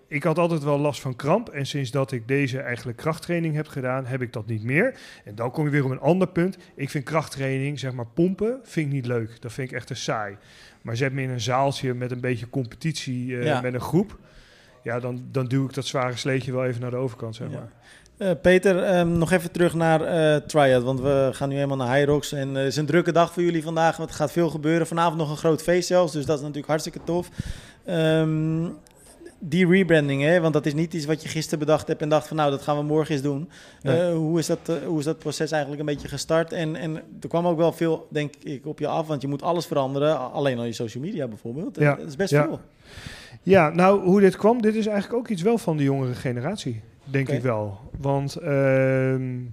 ik had altijd wel last van kramp. En sinds dat ik deze eigenlijk krachttraining heb gedaan, heb ik dat niet meer. En dan kom je weer op een ander punt. Ik vind krachttraining, zeg maar pompen, vind ik niet leuk. Dat vind ik echt te saai. Maar zet me in een zaaltje met een beetje competitie uh, ja. met een groep. Ja, dan, dan duw ik dat zware sleetje wel even naar de overkant, zeg maar. Ja. Uh, Peter, um, nog even terug naar uh, Triad, want we gaan nu helemaal naar Hyrox. En het uh, is een drukke dag voor jullie vandaag, want er gaat veel gebeuren. Vanavond nog een groot feest zelfs, dus dat is natuurlijk hartstikke tof. Um, die rebranding, hè, want dat is niet iets wat je gisteren bedacht hebt en dacht van nou, dat gaan we morgen eens doen. Ja. Uh, hoe, is dat, uh, hoe is dat proces eigenlijk een beetje gestart? En, en er kwam ook wel veel, denk ik, op je af, want je moet alles veranderen. Alleen al je social media bijvoorbeeld. Ja. Dat is best ja. veel. Ja, nou, hoe dit kwam, dit is eigenlijk ook iets wel van de jongere generatie, denk okay. ik wel. Want uh,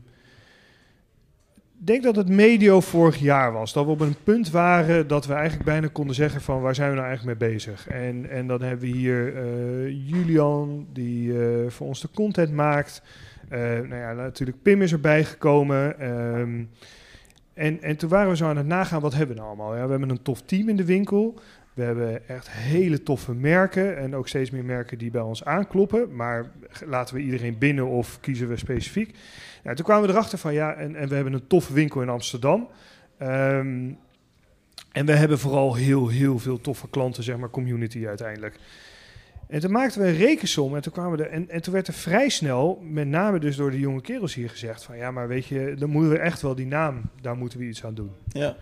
ik denk dat het medio vorig jaar was. Dat we op een punt waren dat we eigenlijk bijna konden zeggen van waar zijn we nou eigenlijk mee bezig. En, en dan hebben we hier uh, Julian die uh, voor ons de content maakt. Uh, nou ja, natuurlijk Pim is erbij gekomen. Um, en, en toen waren we zo aan het nagaan, wat hebben we nou allemaal? Ja, we hebben een tof team in de winkel. We hebben echt hele toffe merken en ook steeds meer merken die bij ons aankloppen. Maar laten we iedereen binnen of kiezen we specifiek? Nou, toen kwamen we erachter van ja, en, en we hebben een toffe winkel in Amsterdam. Um, en we hebben vooral heel, heel veel toffe klanten, zeg maar, community uiteindelijk. En toen maakten we een rekensom en toen, kwamen we er, en, en toen werd er vrij snel, met name dus door de jonge kerels hier gezegd van ja, maar weet je, dan moeten we echt wel die naam, daar moeten we iets aan doen. Ja.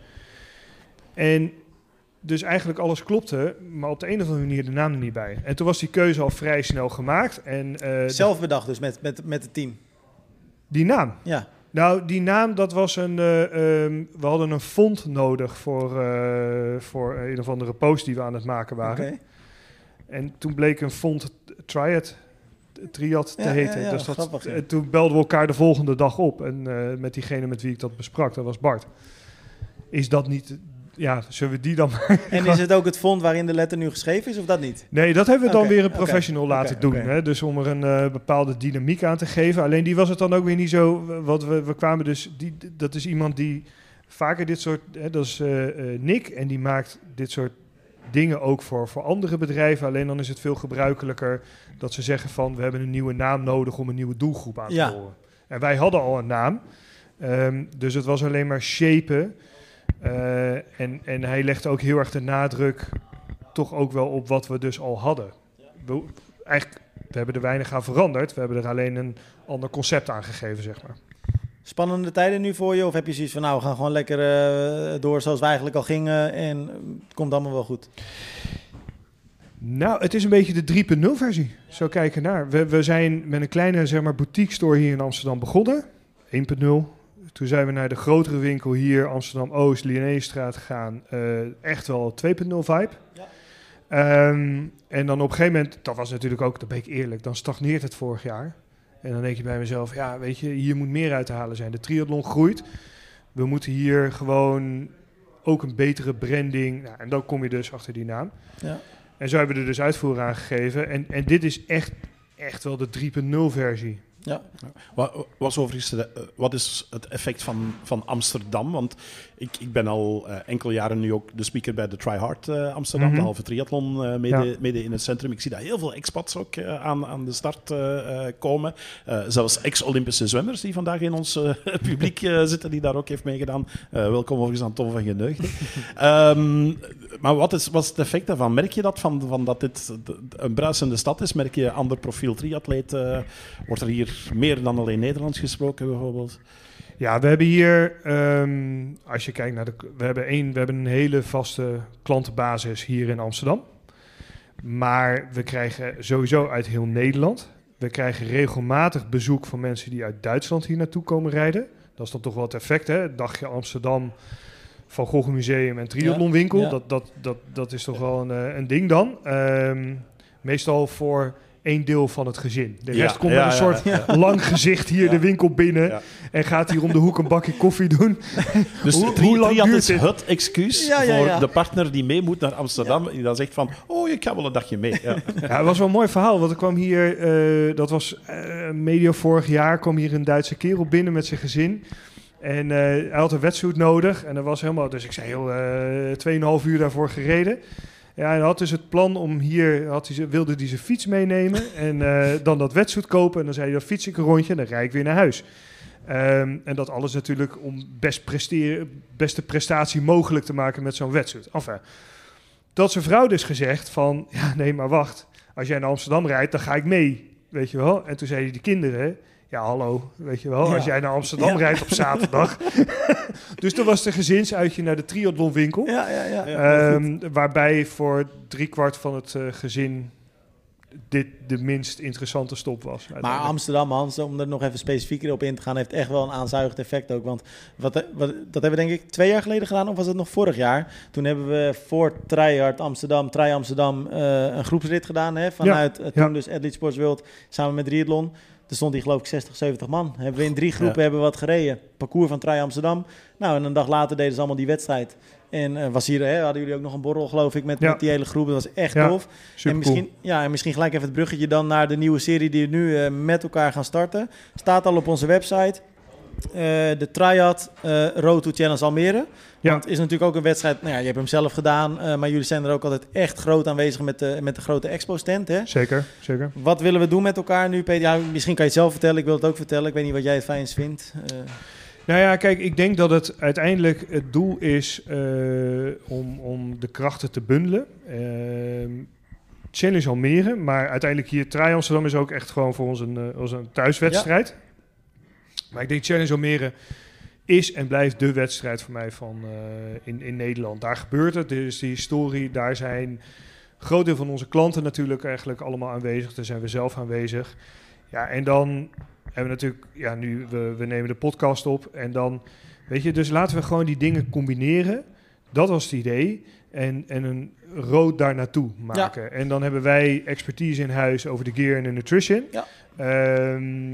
En dus eigenlijk alles klopte, maar op de een of andere manier de naam er niet bij. En toen was die keuze al vrij snel gemaakt. En, uh, zelf bedacht dus met, met, met het team? Die naam? Ja. Nou, die naam, dat was een... Uh, um, we hadden een font nodig voor, uh, voor een of andere post die we aan het maken waren. Okay. En toen bleek een font Triad, Triad te ja, heten. Ja, ja, dus dat, grappig, ja. Toen belden we elkaar de volgende dag op. En uh, met diegene met wie ik dat besprak, dat was Bart. Is dat niet... Ja, zullen we die dan maar... En is het ook het font waarin de letter nu geschreven is, of dat niet? Nee, dat hebben we dan okay, weer een professional okay, laten okay, doen. Okay. Hè? Dus om er een uh, bepaalde dynamiek aan te geven. Alleen die was het dan ook weer niet zo... Wat we, we kwamen dus... Die, dat is iemand die vaker dit soort... Hè, dat is uh, uh, Nick. En die maakt dit soort dingen ook voor, voor andere bedrijven. Alleen dan is het veel gebruikelijker dat ze zeggen van... We hebben een nieuwe naam nodig om een nieuwe doelgroep aan te ja. horen. En wij hadden al een naam. Um, dus het was alleen maar shapen... Uh, en, en hij legde ook heel erg de nadruk toch ook wel op wat we dus al hadden. We, eigenlijk, we hebben er weinig aan veranderd. We hebben er alleen een ander concept aan gegeven, zeg maar. Spannende tijden nu voor je? Of heb je zoiets van, nou, we gaan gewoon lekker uh, door zoals we eigenlijk al gingen en het komt allemaal wel goed? Nou, het is een beetje de drie punt nul versie. Zo kijken naar. We, we zijn met een kleine, zeg maar, boutique store hier in Amsterdam begonnen. één punt nul. Toen zijn we naar de grotere winkel hier, Amsterdam-Oost, Linnéestraat gegaan. Uh, echt wel twee punt nul vibe. Ja. Um, en dan op een gegeven moment, dat was natuurlijk ook, dat ben ik eerlijk, dan stagneert het vorig jaar. En dan denk je bij mezelf, ja, weet je, hier moet meer uit te halen zijn. De triathlon groeit. We moeten hier gewoon ook een betere branding. Nou, en dan kom je dus achter die naam. Ja. En zo hebben we er dus uitvoer aan gegeven. En, en dit is echt, echt wel de drie punt nul versie. Ja. Wat, was overigens, wat is het effect van, van Amsterdam? Want ik, ik ben al uh, enkele jaren nu ook de speaker bij de Try Hard uh, Amsterdam, mm-hmm. de halve triathlon uh, midden, ja. midden in het centrum. Ik zie dat heel veel expats ook uh, aan, aan de start uh, uh, komen. Uh, zelfs ex-Olympische zwemmers die vandaag in ons uh, publiek uh, zitten, die daar ook heeft meegedaan. Uh, welkom overigens aan Tom van Geneugden. um, maar wat is, wat is het effect daarvan? Merk je dat, van, van dat dit een bruisende stad is? Merk je ander profiel triatleet? Uh, wordt er hier meer dan alleen Nederlands gesproken bijvoorbeeld? Ja, we hebben hier, um, als je kijkt naar de... We hebben, één, we hebben een hele vaste klantenbasis hier in Amsterdam. Maar we krijgen sowieso uit heel Nederland. We krijgen regelmatig bezoek van mensen die uit Duitsland hier naartoe komen rijden. Dat is dan toch wel het effect, hè? Het dagje Amsterdam, Van Gogh Museum en triathlonwinkel. Ja, ja. Dat, dat, dat, dat is toch wel een, een ding dan. Um, meestal voor één deel van het gezin. De rest ja, komt ja, met een ja, soort ja, ja. lang gezicht hier ja. de winkel binnen... Ja. en gaat hier om de hoek een bakje koffie doen. Dus hoe, tri- hoe lang triat is dit? Het excuus ja, ja, ja. voor de partner die mee moet naar Amsterdam... Ja. die dan zegt van, oh, ik ga wel een dagje mee. Ja, ja het was wel een mooi verhaal, want er kwam hier... Uh, dat was uh, medio vorig jaar, kwam hier een Duitse kerel binnen met zijn gezin... En uh, hij had een wetsuit nodig en dat was helemaal... Dus ik zei heel uh, tweeënhalf uur daarvoor gereden... Ja, hij had dus het plan om hier, had hij, wilde hij zijn fiets meenemen en uh, dan dat wetsuit kopen. En dan zei hij, dan fiets ik een rondje en dan rijd ik weer naar huis. Um, en dat alles natuurlijk om best presteren, beste prestatie mogelijk te maken met zo'n wetsuit. Enfin, dat zijn vrouw dus gezegd van, ja nee, maar wacht. Als jij naar Amsterdam rijdt, dan ga ik mee, weet je wel. En toen zeiden die kinderen, ja hallo, weet je wel. Ja. Als jij naar Amsterdam ja. rijdt op zaterdag. Dus toen was de gezinsuitje naar de triathlonwinkel. Ja, ja, ja. ja um, waarbij voor driekwart van het uh, gezin dit de minst interessante stop was. Maar Amsterdam, Hans, om er nog even specifieker op in te gaan, heeft echt wel een aanzuigend effect ook. Want wat, wat, dat hebben we denk ik twee jaar geleden gedaan, of was het nog vorig jaar? Toen hebben we voor Tryhard Amsterdam, Tri Amsterdam, uh, een groepsrit gedaan. Hè, vanuit ja, uh, toen ja. dus Athlete Sports World, samen met Triathlon. Er stond hier geloof ik zestig, zeventig man. Hebben we in drie groepen ja. hebben we wat gereden. Parcours van Tri Amsterdam. Nou, en een dag later deden ze allemaal die wedstrijd. En uh, was hier, hè, hadden jullie ook nog een borrel, geloof ik, met, ja. met die hele groep. Dat was echt ja, tof. En misschien, cool. ja, en misschien gelijk even het bruggetje dan naar de nieuwe serie die we nu uh, met elkaar gaan starten. Staat al op onze website. Uh, de Triad uh, Road to Challenge Almere. Ja. Want het is natuurlijk ook een wedstrijd. Nou ja, je hebt hem zelf gedaan, uh, maar jullie zijn er ook altijd echt groot aanwezig met de, met de grote expo-stand. Hè? Zeker, zeker. Wat willen we doen met elkaar nu, Peter? Ja, misschien kan je het zelf vertellen. Ik wil het ook vertellen. Ik weet niet wat jij het fijnst vindt. Uh... Nou ja, kijk, ik denk dat het uiteindelijk het doel is uh, om, om de krachten te bundelen. Uh, Challenge Almere, maar uiteindelijk hier Tri Amsterdam is ook echt gewoon voor ons een, uh, ons een thuiswedstrijd. Ja. Maar ik denk Challenge Almere is en blijft de wedstrijd voor mij van uh, in, in Nederland. Daar gebeurt het, er is die historie, daar zijn een groot deel van onze klanten natuurlijk eigenlijk allemaal aanwezig. Daar zijn we zelf aanwezig. Ja, en dan hebben we natuurlijk, ja, nu we, we nemen de podcast op en dan, weet je, dus laten we gewoon die dingen combineren. Dat was het idee. En, en een road daar naartoe maken. Ja. En dan hebben wij expertise in huis over de gear en de nutrition. Ja. Um,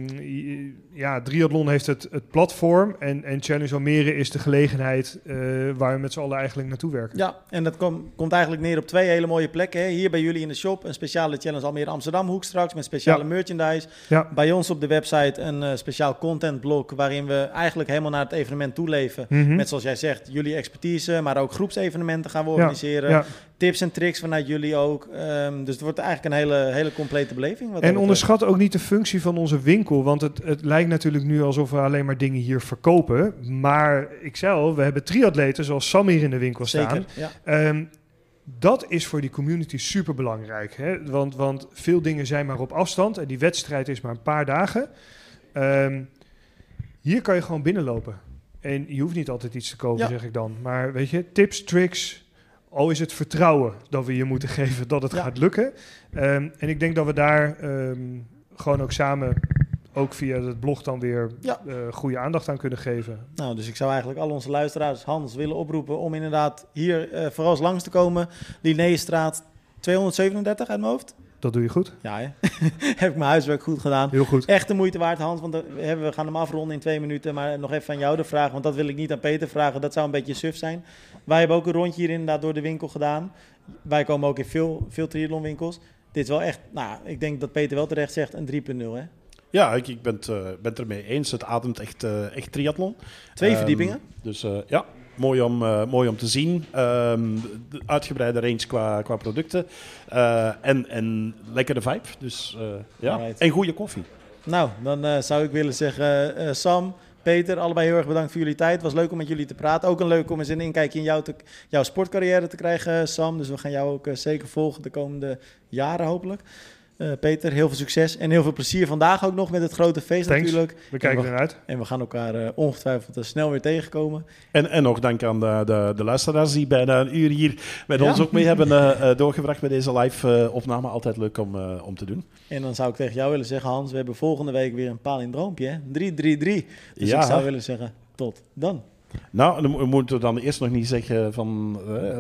ja, Triathlon heeft het, het platform en, en Challenge Almere is de gelegenheid uh, waar we met z'n allen eigenlijk naartoe werken. Ja, en dat kom, komt eigenlijk neer op twee hele mooie plekken. Hè. Hier bij jullie in de shop een speciale Challenge Almere Amsterdam hoek straks met speciale ja. merchandise. Ja. Bij ons op de website een uh, speciaal contentblok waarin we eigenlijk helemaal naar het evenement toeleven. Mm-hmm. Met zoals jij zegt, jullie expertise, maar ook groepsevenementen gaan we organiseren. Ja. Ja. Tips en tricks vanuit jullie ook. Um, dus het wordt eigenlijk een hele, hele complete beleving. Wat en onderschat ook niet de functie van onze winkel. Want het, het lijkt natuurlijk nu alsof we alleen maar dingen hier verkopen. Maar ik zei al, we hebben triatleten zoals Sam hier in de winkel staan. Zeker, ja. um, dat is voor die community super belangrijk. Hè? Want, want veel dingen zijn maar op afstand. En die wedstrijd is maar een paar dagen. Um, hier kan je gewoon binnenlopen. En je hoeft niet altijd iets te kopen, ja. zeg ik dan. Maar weet je, tips, tricks. Al is het vertrouwen dat we je moeten geven dat het ja. gaat lukken. Um, en ik denk dat we daar um, gewoon ook samen, ook via het blog dan weer ja. uh, goede aandacht aan kunnen geven. Nou, dus ik zou eigenlijk al onze luisteraars, Hans, willen oproepen om inderdaad hier uh, vooral eens langs te komen. Linnéestraat tweehonderdzevenendertig uit mijn hoofd. Dat doe je goed. Ja, hè? Heb ik mijn huiswerk goed gedaan. Heel goed. Echt de moeite waard, Hans, want we gaan hem afronden in twee minuten. Maar nog even aan jou de vraag, want dat wil ik niet aan Peter vragen. Dat zou een beetje suf zijn. Wij hebben ook een rondje hier inderdaad door de winkel gedaan. Wij komen ook in veel, veel triathlonwinkels. Dit is wel echt, nou, ik denk dat Peter wel terecht zegt, een drie punt nul, hè? Ja, ik, ik ben, het, uh, ben het ermee eens. Het ademt echt, uh, echt triathlon. Twee um, verdiepingen. Dus uh, ja, mooi om, uh, mooi om te zien. Um, de uitgebreide range qua, qua producten. Uh, en, en lekkere vibe. Dus, uh, ja. Alright. En goede koffie. Nou, dan uh, zou ik willen zeggen, uh, Sam, Peter, allebei heel erg bedankt voor jullie tijd. Het was leuk om met jullie te praten. Ook een leuk om eens een inkijkje in jouw, te, jouw sportcarrière te krijgen, Sam. Dus we gaan jou ook uh, zeker volgen de komende jaren hopelijk. Uh, Peter, heel veel succes en heel veel plezier vandaag ook nog met het grote feest. Thanks. Natuurlijk. We kijken we, eruit. En we gaan elkaar uh, ongetwijfeld uh, snel weer tegenkomen. En, en nog dank aan de, de, de luisteraars die bijna een uur hier met ja. ons ook mee hebben uh, doorgebracht bij deze live uh, opname. Altijd leuk om, uh, om te doen. En dan zou ik tegen jou willen zeggen, Hans, we hebben volgende week weer een palindroompje, hè? drie drie drie. Dus ja. ik zou willen zeggen, tot dan. Nou, dan moeten we dan eerst nog niet zeggen van uh,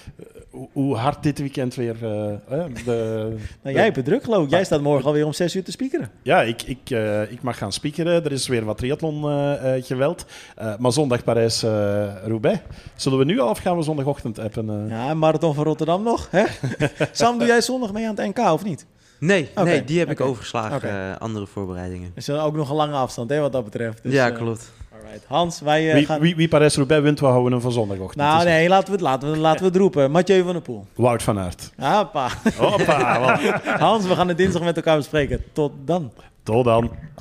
hoe hard dit weekend weer... Uh, de, nou, jij hebt het druk, geloof ik. Jij staat morgen alweer om zes uur te speakeren. Ja, ik, ik, uh, ik mag gaan speakeren. Er is weer wat triathlon uh, uh, geweld. Uh, maar zondag Parijs-Roubaix. Uh, Zullen we nu al of gaan we zondagochtend appen? Uh? Ja, marathon van Rotterdam nog. Hè? Sam, doe jij zondag mee aan het N K of niet? Nee, okay. nee, die heb okay. ik overgeslagen. Okay. Uh, andere voorbereidingen. Is er ook nog een lange afstand, hè, wat dat betreft. Dus, ja, klopt. Uh, Alright. Hans, wij uh, wie, gaan... Wie, wie Parijs-Roubaix wint, we houden hem van zondagochtend. Nou nee, laten we het, laten we, laten we het roepen. Mathieu van der Poel. Wout van Aert. Hoppa. Hoppa. Hans, we gaan het dinsdag met elkaar bespreken. Tot dan. Tot dan.